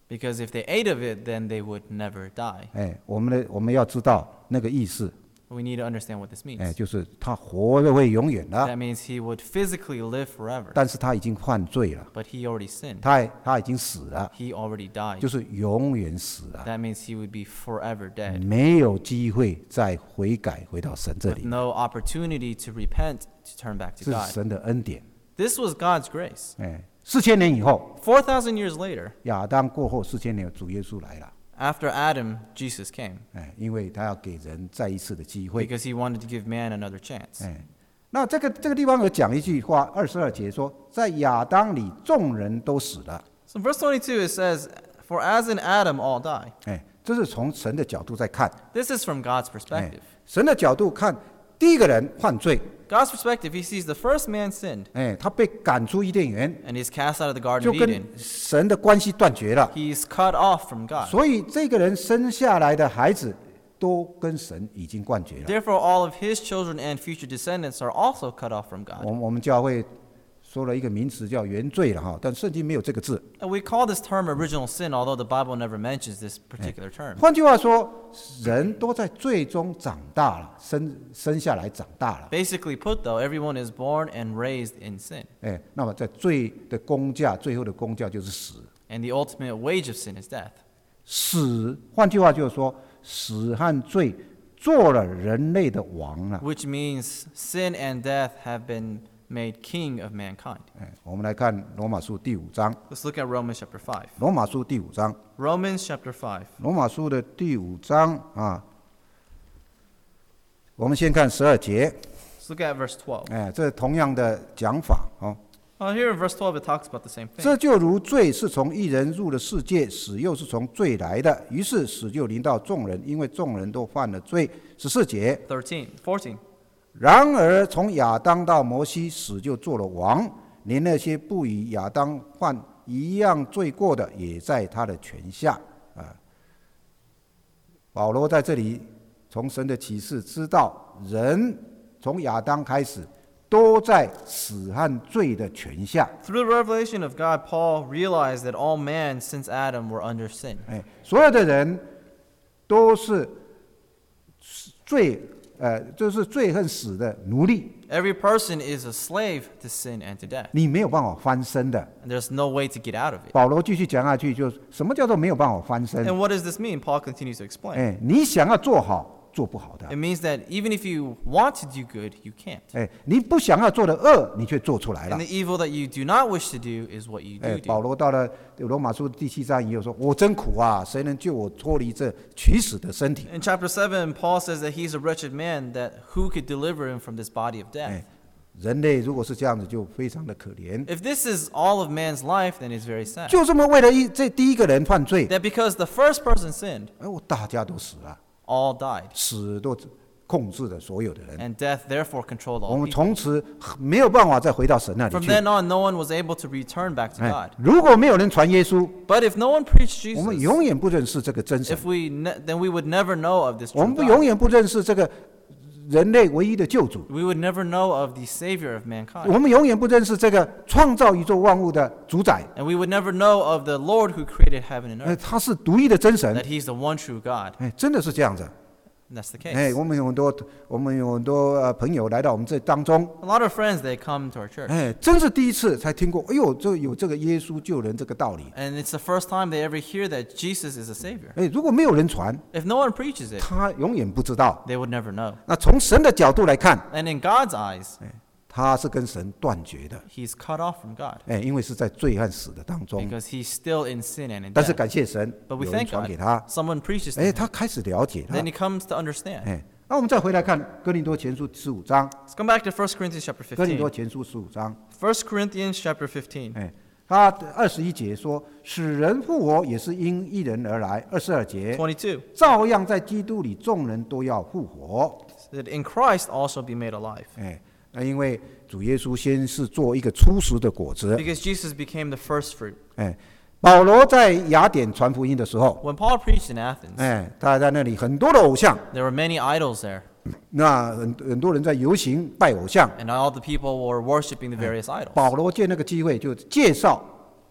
Because if they ate of it, then they would never die. 我们要知道那个意思， We need to understand what this means. 就是他活着会永远的， That means he would physically live forever. 但是他已经犯罪了， But he already sinned. 他已经死了， He already died. 就是永远死了， That means he would be forever dead. 没有机会再悔改回到神这 With 里， no opportunity to repent, to turn back 这 to 是 God. 神的恩典。 This was God's grace. 4000年以后， 4,000 years later, 亚当过后4000年，主耶稣来了， after Adam, Jesus came. 因为他要给人再一次的机会。 Because he wanted to give man another chance. 那这个地方有讲一句话，22节说，在亚当里众人都死了。 So in verse 22 it says, For as in Adam all die. 这是从神的角度在看， This is from God's perspective. 神的角度看，第一个人犯罪， God's perspective, he sees the first man sinned, 他被赶出伊甸园， and he's cast out of the Garden 就 of 跟 Eden. 神的关系断绝了。 He's cut off from God. 所以这个人生下来的孩子都跟神已经断绝了。 Therefore, all of his children and future descendants are also cut off from God. 我们教会说了一个名词叫原罪了哈，但圣经没有这个字。 And we call this term original sin, although the Bible never mentions this particular term. 换句话说，人都在罪中长大了，生下来长大了。 Basically put, though, everyone is born and raised in sin. 那么在罪的工价，最后的工价就是死。 And the ultimate wage of sin is death. 死，换句话就是说，死和罪做了人类的王了。 Which means sin and death have been made king of mankind. 我们来看罗马书第5章。 Let's look at Romans chapter 5. 罗马书第5章， Romans chapter 5. 罗马书的第5章啊，我们先看12节。 Let's look at verse 12. 这同样的讲法哦。 Here in verse 12 it talks about the same thing. 这就如罪是从一人入了世界，死又是从罪来的，于是死就临到众人，因为众人都犯了罪。14节。 14. 然而从亚当到摩西，死就做了王，连那些不与亚当犯一样罪过的，也在他的权下。保罗在这里从神的启示知道，人从亚当开始都在死和罪的权下。 Through the revelation of God, Paul realized that all man since Adam were under sin. 所有的人都是罪，就是罪恨死的奴隶。 Every person is a slave to sin and to death. 你没有办法翻身的。 And there's no way to get out of it. 保罗继续讲下去，就是什么叫做没有办法翻身？ And what does this mean? Paul continues to explain. 你想要做好，做不好的。 It means that even if you want to do good, you can't. 你不想要做的恶，你却做出来了 And。the evil that you do not wish to do is what you do 保 do. 罗到了罗马书第7章也有说：“我真苦啊，谁能救我脱离这取死的身体 In chapter 7, Paul says that he's a wretched man, that who could deliver him from this body of death?？” 人类如果是这样子，就非常的可怜。 If this is all of man's life, then it's very sad. 就这么为了这第一个人犯罪， That because the first person sinned, 大家都死了， all died. 死都控制了所有的人。 And death therefore controlled 我 all 们 people. 从此没有办法再回到神那里 From 去。 then on, no one was able to return back to God. 如果没有人传耶稣， But if no one preached 我们 Jesus, 永远不认识这个真神， then we would never know of this 我 true 们 God. 永远不认识这个人类唯一的救主， We would never know of the Savior of mankind. 我们永远不认识这个创造宇宙万物的主宰。 And we would never know of the Lord who created heaven and earth. 他是独一的真神 That。He's the one true God. 真的是这样子。 And that's the case. 我们有很多朋友来到我们这当中， A lot of friends, they come to our church. 真是第一次才听过，哎呦，有这个耶稣救人这个道理。 And it's the first time they ever hear that Jesus is a Savior. 如果没有人传， If no one preaches it, 他永远不知道。 they would never know. 那从神的角度来看， And in God's eyes, 他是跟神断绝的， he's cut off from God 因为是在罪和死的当中。 because he's still in sin and in 但是 death. 感谢神， But we 有人 thank 传 God. 给他， Someone preaches to him. 他开始了解了 Then he。comes to understand. 那我们再回来看哥林多前书15章， Let's come back to 1 Corinthians chapter 哥林多 15. 前书15章， 1 Corinthians chapter 15. 他21节说：“使人复活也是因一人而来。”22节， 22. 照样在基督里众人都要复活。 That in Christ also be made alive. 那因为主耶稣先是做一个初熟的果子。 Because Jesus became the first fruit. 保罗在雅典传福音的时候， When Paul preached in Athens, 他在那里很多的偶像， there were many idols there. 那很多人在游行拜偶像。 And all the people were worshiping the various idols. 保罗借那个机会就介绍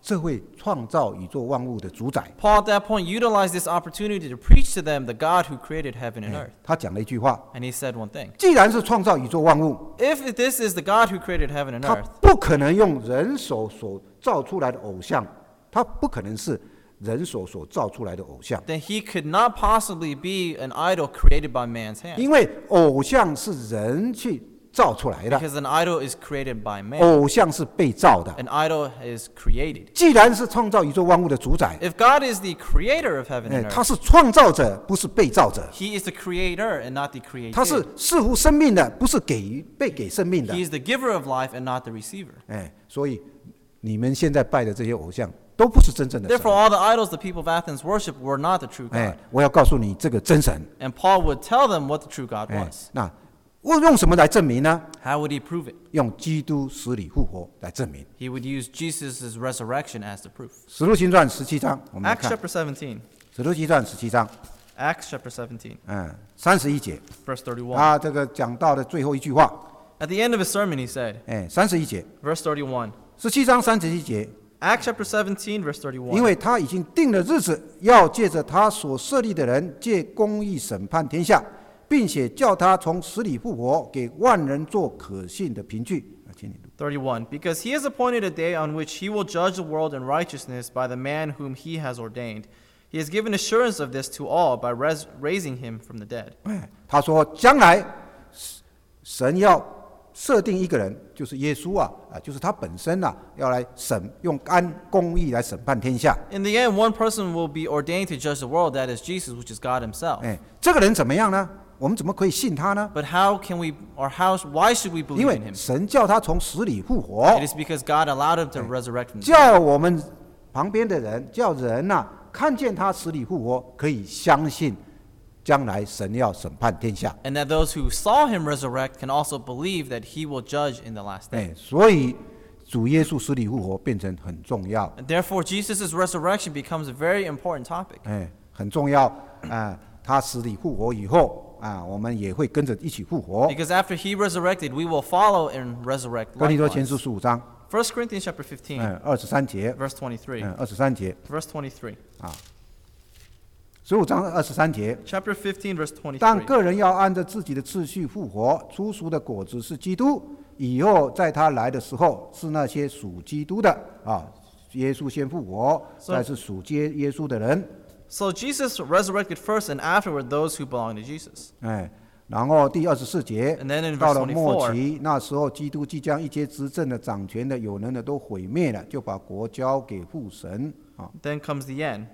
这位创造宇宙万物的主宰， Paul at that point utilized this opportunity to preach to them the God who created heaven and earth. 他讲了一句话： And he said one thing. 既然是创造宇宙万物， If this is the God who created heaven and 他 earth, 不可能用人手所造出来的偶像，他不可能是人手所造出来的偶像， then he could not possibly be an idol created by man's hand. 因为偶像是人去造出来的， Because an idol is created by man. 偶像是被造的。 An idol is created. 既然是创造宇宙万物的主宰， If God is the creator of heaven and 他 earth, 是创造者，不是被造者。 he is the creator and not the 他是 created. 赐福生命的，不是被给生命的 He。is the giver of life and not the receiver. 所以你们现在拜的这些偶像都不是真正的神。 Therefore, all the idols the people of Athens worship were not the true God. 我要告诉你这个真神。 And Paul would tell them what the true God was. 那我用什么来证明呢？ How would he prove it? 用基督死里复活来证明。 He would use Jesus' resurrection as the proof. 使徒行传17章，我们来 Acts 看 chapter 17. 使徒行传17章 Acts chapter 17, ，31节， verse 31. 他这个讲到的最后一句话 At the end of his sermon, he said, ，31节， verse 31. 17章31节， Acts chapter 17, verse 31. 因为他已经定了日子，要借着他所设立的人，借公义审判天下，并且叫他从死里复活，给万人做可信的凭据。请你读。 31. Because he has appointed a day on which he will judge the world in righteousness by the man whom he has ordained. He has given assurance of this to all by raising him from the dead. 他说，将来神要设定一个人，就是耶稣就是他本身要来用按公义来审判天下。 In the end, one person will be ordained to judge the world, that is Jesus, which is God himself. 这个人怎么样呢？我们怎么可以信他呢？ But how can we, or why should we 因 believe 为 in him? 神叫他从死里复活， It is because God allowed him to resurrect from the dead. 叫我们旁边的人，叫人看见他死里复活，可以相信将来神要审判天下。 And that those who saw him resurrect can also believe that he will judge in the last day. 所以主耶稣死里复活变成很重要， And therefore, Jesus' resurrection becomes a very important topic. 很重要他死里复活以后我们也会跟着一起复活。 Because after he resurrected, we will follow and resurrect 哥林多前书 likewise. 15章 1 Corinthians chapter 15, 23节 verse 23. 23节 Verse 23. 15章23节， Chapter 15, verse 但 23. 个人要按着自己的次序复活，初熟的果子是基督，以后在他来的时候是那些属基督的耶稣先复活，再是属耶稣的人。 So Jesus resurrected first, and afterward those who belong to Jesus. 然后第24节 And then in verse 到了末 24 期，那时候基督即将一切执政的、掌权的、有能的都毁灭了，就把国交给父神。 Then comes the end.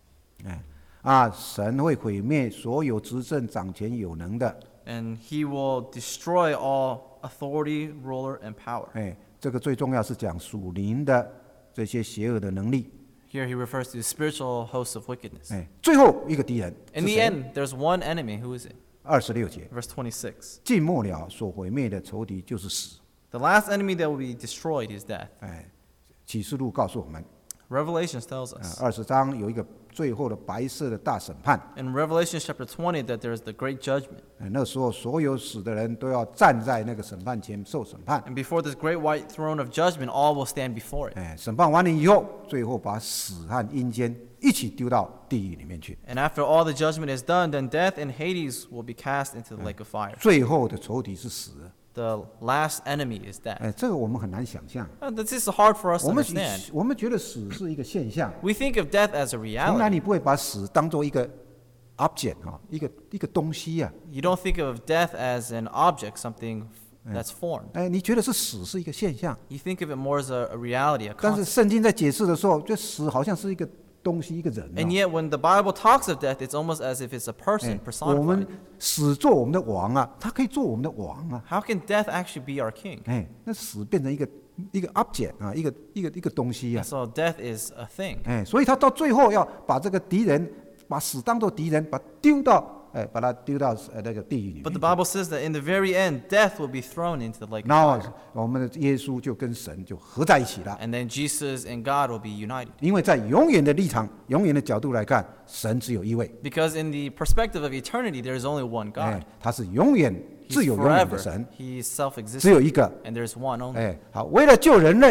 神会毁灭所有执政、掌权、有能的。 And he will destroy all authority, ruler, and power. 这个最重要是讲属灵的这些邪恶的能力。 Here he refers to the spiritual hosts of wickedness. 最后一个敌人 In 是 the 谁？ end, there's one enemy. Who is it? 26节， Verse 26. 尽末了所毁灭的仇敌就是死。 The last enemy that will be destroyed is death. 启示录告诉我们， Revelation tells us. 20章有一个最后的白色的大审判。 In Revelation chapter 20 that there is the great judgment. 那时候所有死的人都要站在那个审判前受审判。 And before this great white throne of judgment, all will stand before it. 审判完了以后，最后把死和阴间一起丢到地狱里面去。 And after all the judgment is done, then death and Hades will be cast into the lake of fire. 最后的仇敌是死。 The last enemy is death. 这个我们很难想象。 This is hard for us to 我们 understand. 觉得死是一个现象， We think of death as a 从来 reality. 你不会把死当做一个 object 一个东西啊。 You don't think of death as an object, something that's formed. 你觉得是死是一个现象， You think of it more as a reality, a 但是 concept. 圣经在解释的时候，这死好像是一个东西，一个人。 And yet, when the Bible talks of death, it's almost as if it's a person 我们 personified. 死做我们的王他可以做我们的王啊。 How can death actually be our king? 那死变成一个 object 一个东西啊。 So death is a thing. 所以他到最后要把这个敌人，把死当作敌人，把他丢到那个地狱里 But the 面。 Bible says that in the very end, death will be thrown into the lake of 然后 fire. 我们的耶稣就跟神就合在一起了， And then Jesus and God will be united. 因为在永远的立场、永远的角度来看，神只有一位， Because in the perspective of eternity, there is only one God. 他是永远 He's 自有永远的 forever. 神， He is 只 self-existent. 有一个。 And there's one only. 好，为了救人类，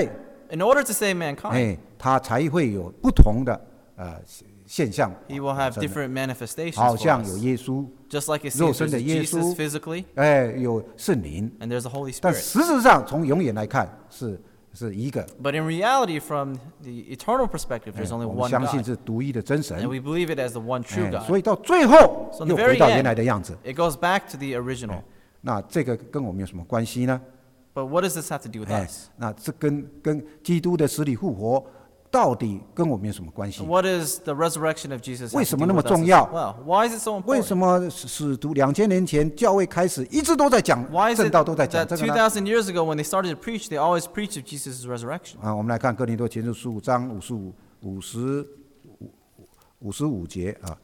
In order to save mankind, 他才会有不同的现象 he will have 产生的 different manifestations 好 for 像有 us. 耶稣， Just like it 肉 seems 身的 there's 耶 Jesus 稣 physically 有圣灵， and there's the Holy 但 Spirit. 实质上从永远来看是一个， But in reality, from the eternal perspective, there's only 我们 one 相信 God. 是独一的真神 And，we believe it as the one true 所 God. 以到最后 So in the 又回 very 到原 end, 来的样子。 it goes back to the original. 那这个跟我们有什么关系呢？ But what does this have to do with us? 那这跟基督的死里复活到底跟我们有什么关系？ What is the resurrection of Jesus have 为 to 什 do 么那么 with us 重 as 要？ well? Why is it so 为 important? 什么使徒2000年前教会开始一直都在讲 Why is 正 it 道都在讲 that 这个呢？ 2,000 years ago when they started to preach, they always preached of Jesus' resurrection? 我们来看哥林多前书15章55节啊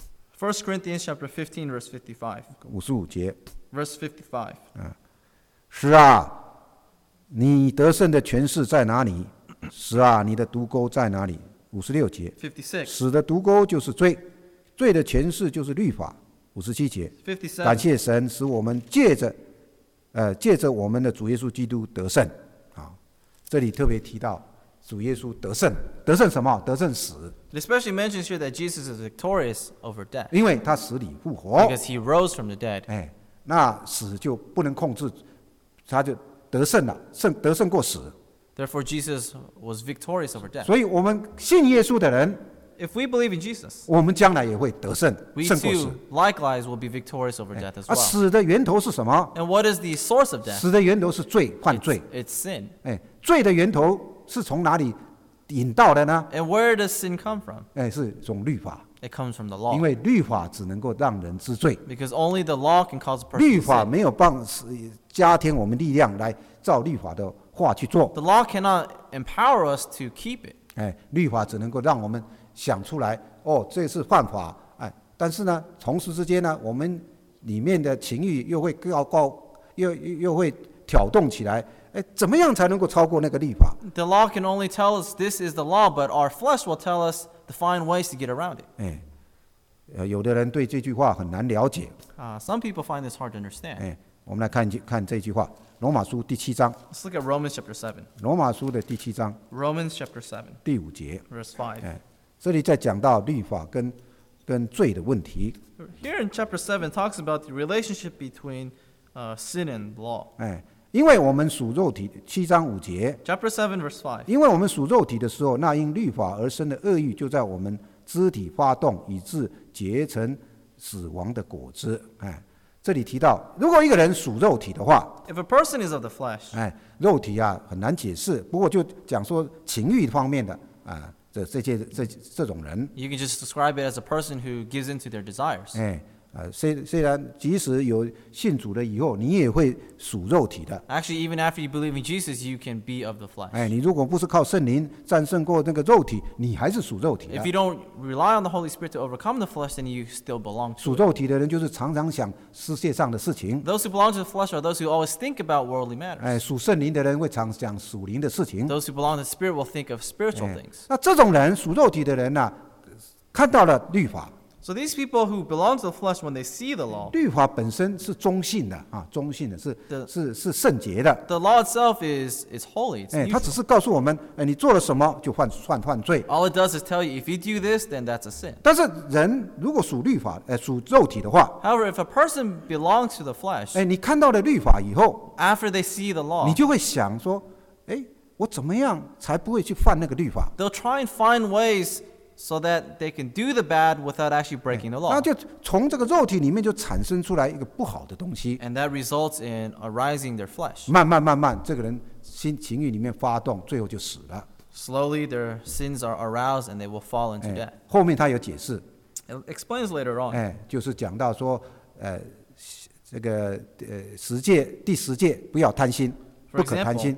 1 Corinthians chapter 15, verse 55. ，55节。 Verse 55. 是啊，你得胜的权势在哪里？是啊，你的毒钩在哪里？56节， 56. 死的毒钩就是罪，罪的权势就是律法。57节，感 57. 谢神，使我们借着我们的主耶稣基督得胜。啊，这里特别提到主耶稣得胜，得胜什么？得胜死， It especially mentions here that Jesus is victorious over death 因为他死里复活。 because he rose from the dead. 那死就不能控制，他就得胜了，得胜过死。 Therefore, Jesus was victorious over death. 所以我们信耶稣的人， If we believe in Jesus, 我们将来也会得胜， we 胜过死 too。likewise will be victorious over death as well. 死的源头是什么？ And what is the source of death? 死的源头是罪，犯罪。 It's sin. 罪的源头是从哪里引到的呢？ And where does sin come from? 是从律法， It comes from the 因 law. 为律法只能够让人知罪， Because only the law can cause a person 律 to 法 sin. 没有加添我们力量来照律法的话去做。 The law cannot empower us to keep it. 律法只能够让我们想出来，这是犯法，但是呢，同时之间呢，我们里面的情欲又会又会挑动起来，怎么样才能够超过那个律法？ The law can only tell us this is the law, but our flesh will tell us to find ways to get around it. 有的人对这句话很难了解， Some people find this hard to understand. 我们来看这句话，罗马书第7章， Let's look at Romans chapter 7. 罗马书的第7章 Romans chapter 7, 第5节， verse 5. 这里在讲到律法跟罪的问题， Here in chapter 7 talks about the relationship between sin and law. 因为我们属肉体，7章5节， Chapter 7, verse 5. 因为我们属肉体的时候，那因律法而生的恶欲就在我们肢体发动，以致结成死亡的果子。这里提到，如果一个人属肉体的话， If a person is of the flesh, 肉体很难解释，不过就讲说情欲方面的这种人， you can just describe it as a person who gives into their desires. 虽然即使有信主了以后，你也会属肉体的。 Actually, even after you believe in Jesus, you can be of the flesh. 你如果不是靠圣灵战胜过那个肉体，你还是属肉体的 If。you don't rely on the Holy Spirit to overcome the flesh, then you still belong 属 to it. 肉体的人就是常常想世界上的事情， Those who belong to the flesh are those who always think about worldly matters. 属圣灵的人会常想属灵的事情。 Those who belong to the Spirit will think of spiritual things. 那这种人属肉体的人呢，看到了律法， So these people who belong to the flesh, when they see the law, 律法本身是中性的中性的是圣洁的。 the law itself is holy. It's 它只 neutral. 是告诉我们，你做了什么就犯罪。 All it does is tell you if you do this, then that's a sin. 但是人如果属律法，属肉体的话， However, if a person belongs to the flesh, 你看到了律法以后， after they see the 你 law, 就会想说，我怎么样才不会去犯那个律法？ they'll try and find ways so that they can do the bad without actually breaking the 那 law. 就从这个肉体里面就产生出来一个不好的东西， And that results in arising their flesh. 慢慢，这个人情欲里面发动，最后就死了。 Slowly, their sins are aroused and they will fall into death. 后面他有解释， It explains later on. 就是讲到说，这个第十诫不要贪心， For 不可贪 example, 心，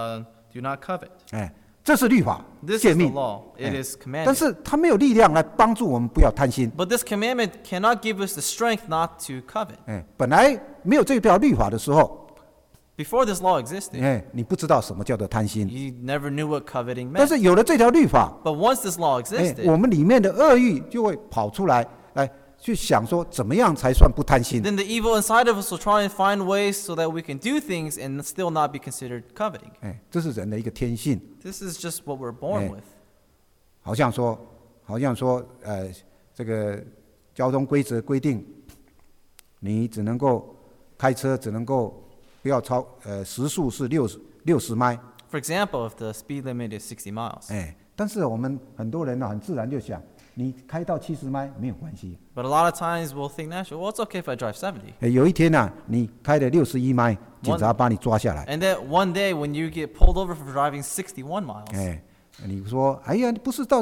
do not covet. 这是律法 This 诫 is the 命， law. It is 但 commanded. 是他没有力量来帮助我们不要贪心。 But this commandment cannot give us the strength not to covet. 本来没有这条律法的时候， Before this law existed, 你不知道什么叫做贪心， you never knew what coveting 但 meant. 是有了这条律法， But once this law existed, 我们里面的恶欲就会跑出来， 去想说怎么样才算不贪心。 Then the evil inside of us will try and find ways so that we can do things and still not be considered coveting. 这是人的一个天性。 This is just what we're born with. 好像说，这个交通规则规定，你只能够开车只能够不要超时速是60迈。 For example, if the speed limit is 60 miles. 但是我们很多人呢，很自然就想，你开到70迈没有关系。 But a lot of times we'll think naturally, well, it's okay if I drive 70. 有一天呢，你开了61迈，警察把你抓下来。 And then one day when you get pulled over for driving 61 miles. 你说，哎呀，不是到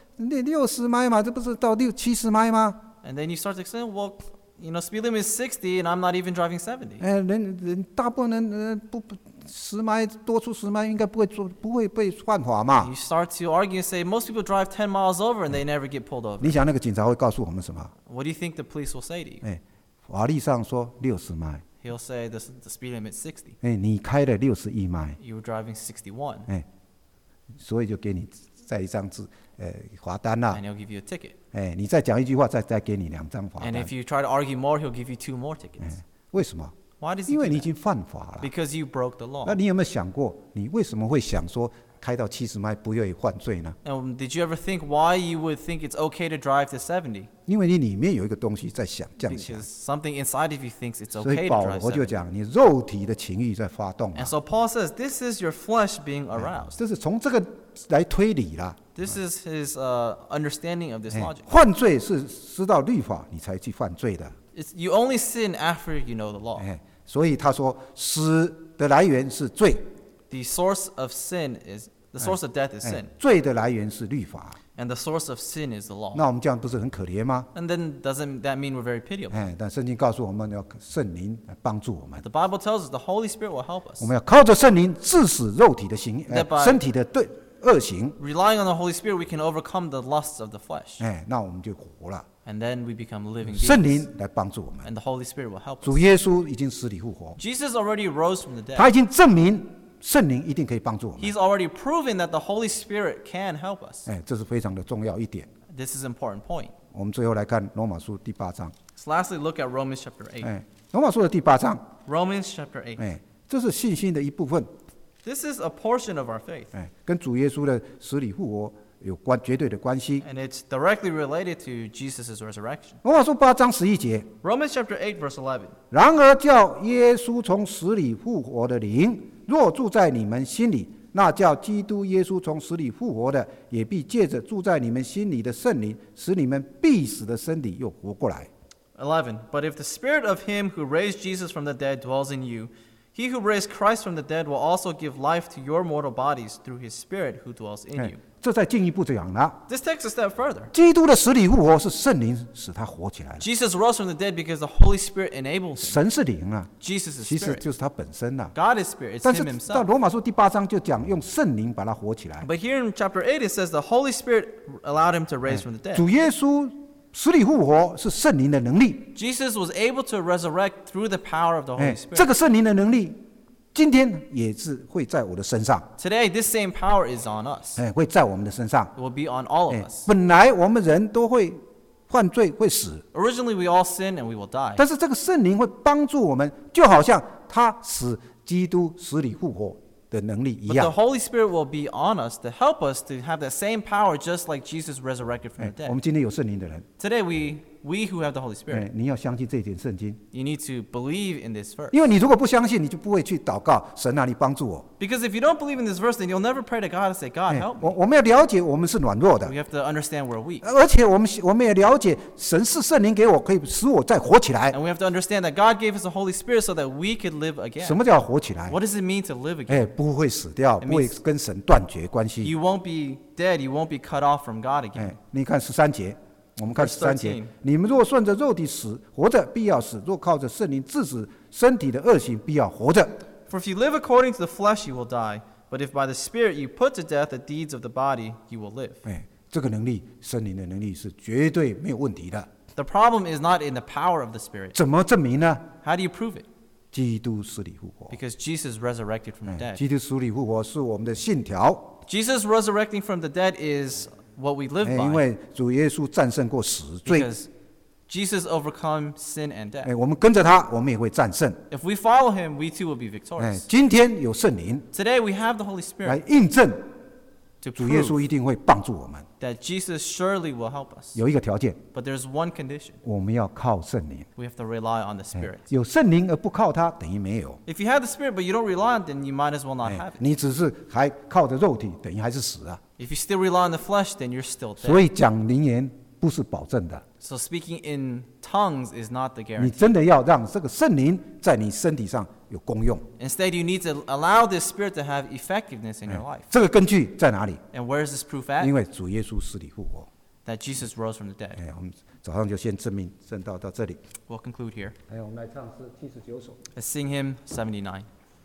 60迈吗？这不是到70迈吗？ And then you start to say, well, speed limit is 60 and I'm not even driving 70. 人大部分人不10迈多出10迈应该不会被犯法嘛？ You start to argue and say, most people drive 10 miles over and they never get pulled over. 你想那个警察会告诉我们什么？ What do you think the police will say to you? 法律上说60迈， He'll say the speed limit is 60. 你开了61迈， You were driving 61. 所以就给你再一张罚单啦 And。he'll give you a ticket. 你再讲一句话，再给你2张罚 And 单 if。you try to argue more, he'll give you 2 more tickets. 为什么？ Why does he 因 do 为你已 that? 经犯法了。 Because you broke the 那 law. 你有没有想过，你为什么会想说开到70迈不会犯罪呢？ And did you ever think why you would think it's okay to drive to 70? 因为你里面有一个东西在想，这样想。 Because something inside of you thinks it's 所 okay 以 to 保 drive 罗就 70. 讲，你肉体的情欲在发动 And so Paul says, this is your flesh being aroused. 这是从这个来推理啦。 This is his understanding of this logic. 犯罪是知道律法你才去犯罪的。 You only sin after you know the law. 所以他说，死的来源是罪， The source of death is sin. 罪的来源是律法。 And the source of sin is the law. 那我们这样不是很可怜吗？ And then doesn't that mean we're very pitiable? 但圣经告诉我们要圣灵来帮助我们， The Bible tells us the Holy Spirit will help us. 我们要靠着圣灵致死肉体的身体的恶行。 Relying on the Holy Spirit, we can overcome the lusts of the flesh. 那我们就活了。 And then we become living 圣 beings. 灵来帮助我们。 And the Holy Spirit will help 主 us. 耶稣已经死里复活， Jesus already rose from the dead. 他已经证明圣灵一定可以帮助我们。 He's already proven that the Holy Spirit can help us. 这是非常的重要一点。 This is an important point. 我们最后来看罗马书第8章。 So lastly, look at Romans chapter 8. 罗马书的第8章， Romans chapter 8. 这是信心的一部分。 This is a portion of our faith. 跟主耶稣的死里复活有绝对的关系。 And it's directly related to Jesus' resurrection. 罗马书8章11节， Romans chapter 8, verse 11. 然而叫耶稣从死里复活的灵，若住在你们心里，那叫基督耶稣从死里复活的，也必借着住在你们心里的圣灵，使你们必死的身体又活过来。 11. But if the spirit of him who raised Jesus from the dead dwells in you, he who raised Christ from the dead will also give life to your mortal bodies through his spirit who dwells in you. 这再进一步讲了， This takes a step further. 基督的死里复活是圣灵使他活起来了。 Jesus rose from the dead because the Holy Spirit enables him. 神是灵啊， Jesus is 其实 spirit. 就是他本身啊。 God is spirit. It's 但是 him 到 himself. 罗马书第8章就讲用圣灵把他活起来。 But here in chapter 8, it says the Holy Spirit allowed him to raise from the dead. 主耶稣死里复活是圣灵的能力， Jesus was able to resurrect through the power of the Holy 这 Spirit. 个圣灵的能力，今天也是会在我的身上， Today, this same power is on us. 会在我们的身上。 It will be on all of us. 本来我们人都会犯罪会死， Originally, we all sin and we will die. 但是这个圣灵会帮助我们，就好像他使基督死里复活的能力一 But the 样。 Holy Spirit will be on us to help us to have that same power just like Jesus resurrected from the 我 dead. 们今天有圣灵的人， Today, we who have the Holy Spirit, 你要相信这一点圣经， you need to believe in this verse. 因为你如果不相信，你就不会去祷告神啊，你帮助我。 Because if you don't believe in this verse, then you'll never pray to God and say, God, help me. 我们要了解我们是软弱的 We，have to understand we're weak. 而且我们也了解神是圣灵给我，可以使我再活起来。 And we have to understand that God gave us the Holy Spirit so that we could live 什 again. 么叫活起来？ What does it mean to live again? 不会死掉， It 不会 means- 跟神断绝关系。 You won't be dead. You won't be cut off from God again. 你看13节，我们看 Verse 13节 13， 你们若顺着肉体死，活着必要死；若靠着圣灵致死身体的恶行，必要活着。 For if you live according to the flesh, you will die. But if by the Spirit you put to death the deeds of the body, you will live. 这个能力，圣灵的能力是绝对没有问题的。 The problem is not in the power of the Spirit. 怎么证明呢？ How do you prove it? 基督死里复活。 Because Jesus resurrected from the dead. 基督死里复活是我们的信条， Jesus resurrecting from the dead is what we live 因 by. 为主耶稣战胜过死罪， Because Jesus overcome sin and death. 我们跟着他，我们也会战胜。 If we follow him, we too will be victorious. 今天有圣灵 Today we have the Holy 来 Spirit 印证， to 主耶稣 prove 一定会帮助我们。 that Jesus surely will help us. 有一个条件， But there's one condition. 我们要靠圣灵。 We have to rely on the Spirit. 有圣灵而不靠他，等于没有。 If you have the Spirit but you don't rely on it, then you might as well not have it. 你只是还靠着肉体，等于还是死啊。 If you still rely on the flesh, then you're still 所 dead. 以讲灵言不是保证的， So speaking in tongues is not the 你 guarantee. 真的要让这个圣灵在你身体上有功用。 Instead, you need to allow this Spirit to have effectiveness in your life. 这个根据在哪里？ And where is this proof at? 因为主耶稣死里复活。 That Jesus rose from the dead. 我们早上就先证道到这里。 We'll conclude here. 我们来唱诗79首。 Let's sing hymn 79.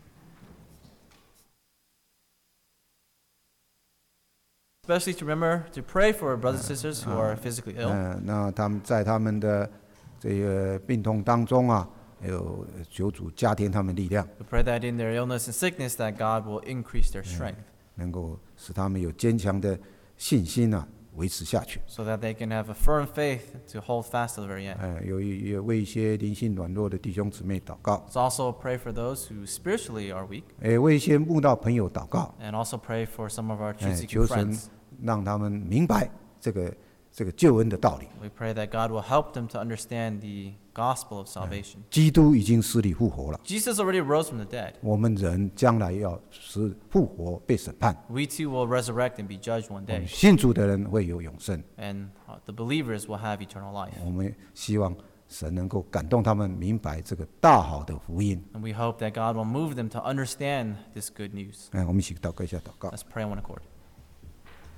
Especially to remember to pray for our brothers and sisters who are physically ill. 那他们在他们的这个病痛当中啊，有求主加添他们力量， We pray that in their illness and sickness that God will increase their strength 能够使他们有坚强的信心啊，维持下去。 so that they can have a firm faith to hold fast to the very end. 也为一些灵性软弱的弟兄姊妹祷告， Let's also pray for those who spiritually are weak 为一些慕道朋友祷告， and also pray for some of our truth-seeking 求神 friends. 让他们明白这个救恩的道理。 We pray that God will help them to understand the gospel of salvation. 基督已经死里复活了， Jesus already rose from the dead. 我们人将来要死复活被审判。 We too will resurrect and be judged one 我们 day. 信主的人会有永生。 And the believers will have eternal life. 我们希望神能够感动他们明白这个大好的福音。 And we hope that God will move them to understand this good news. 我们一起祷告一下祷告。 Let's pray in one accord.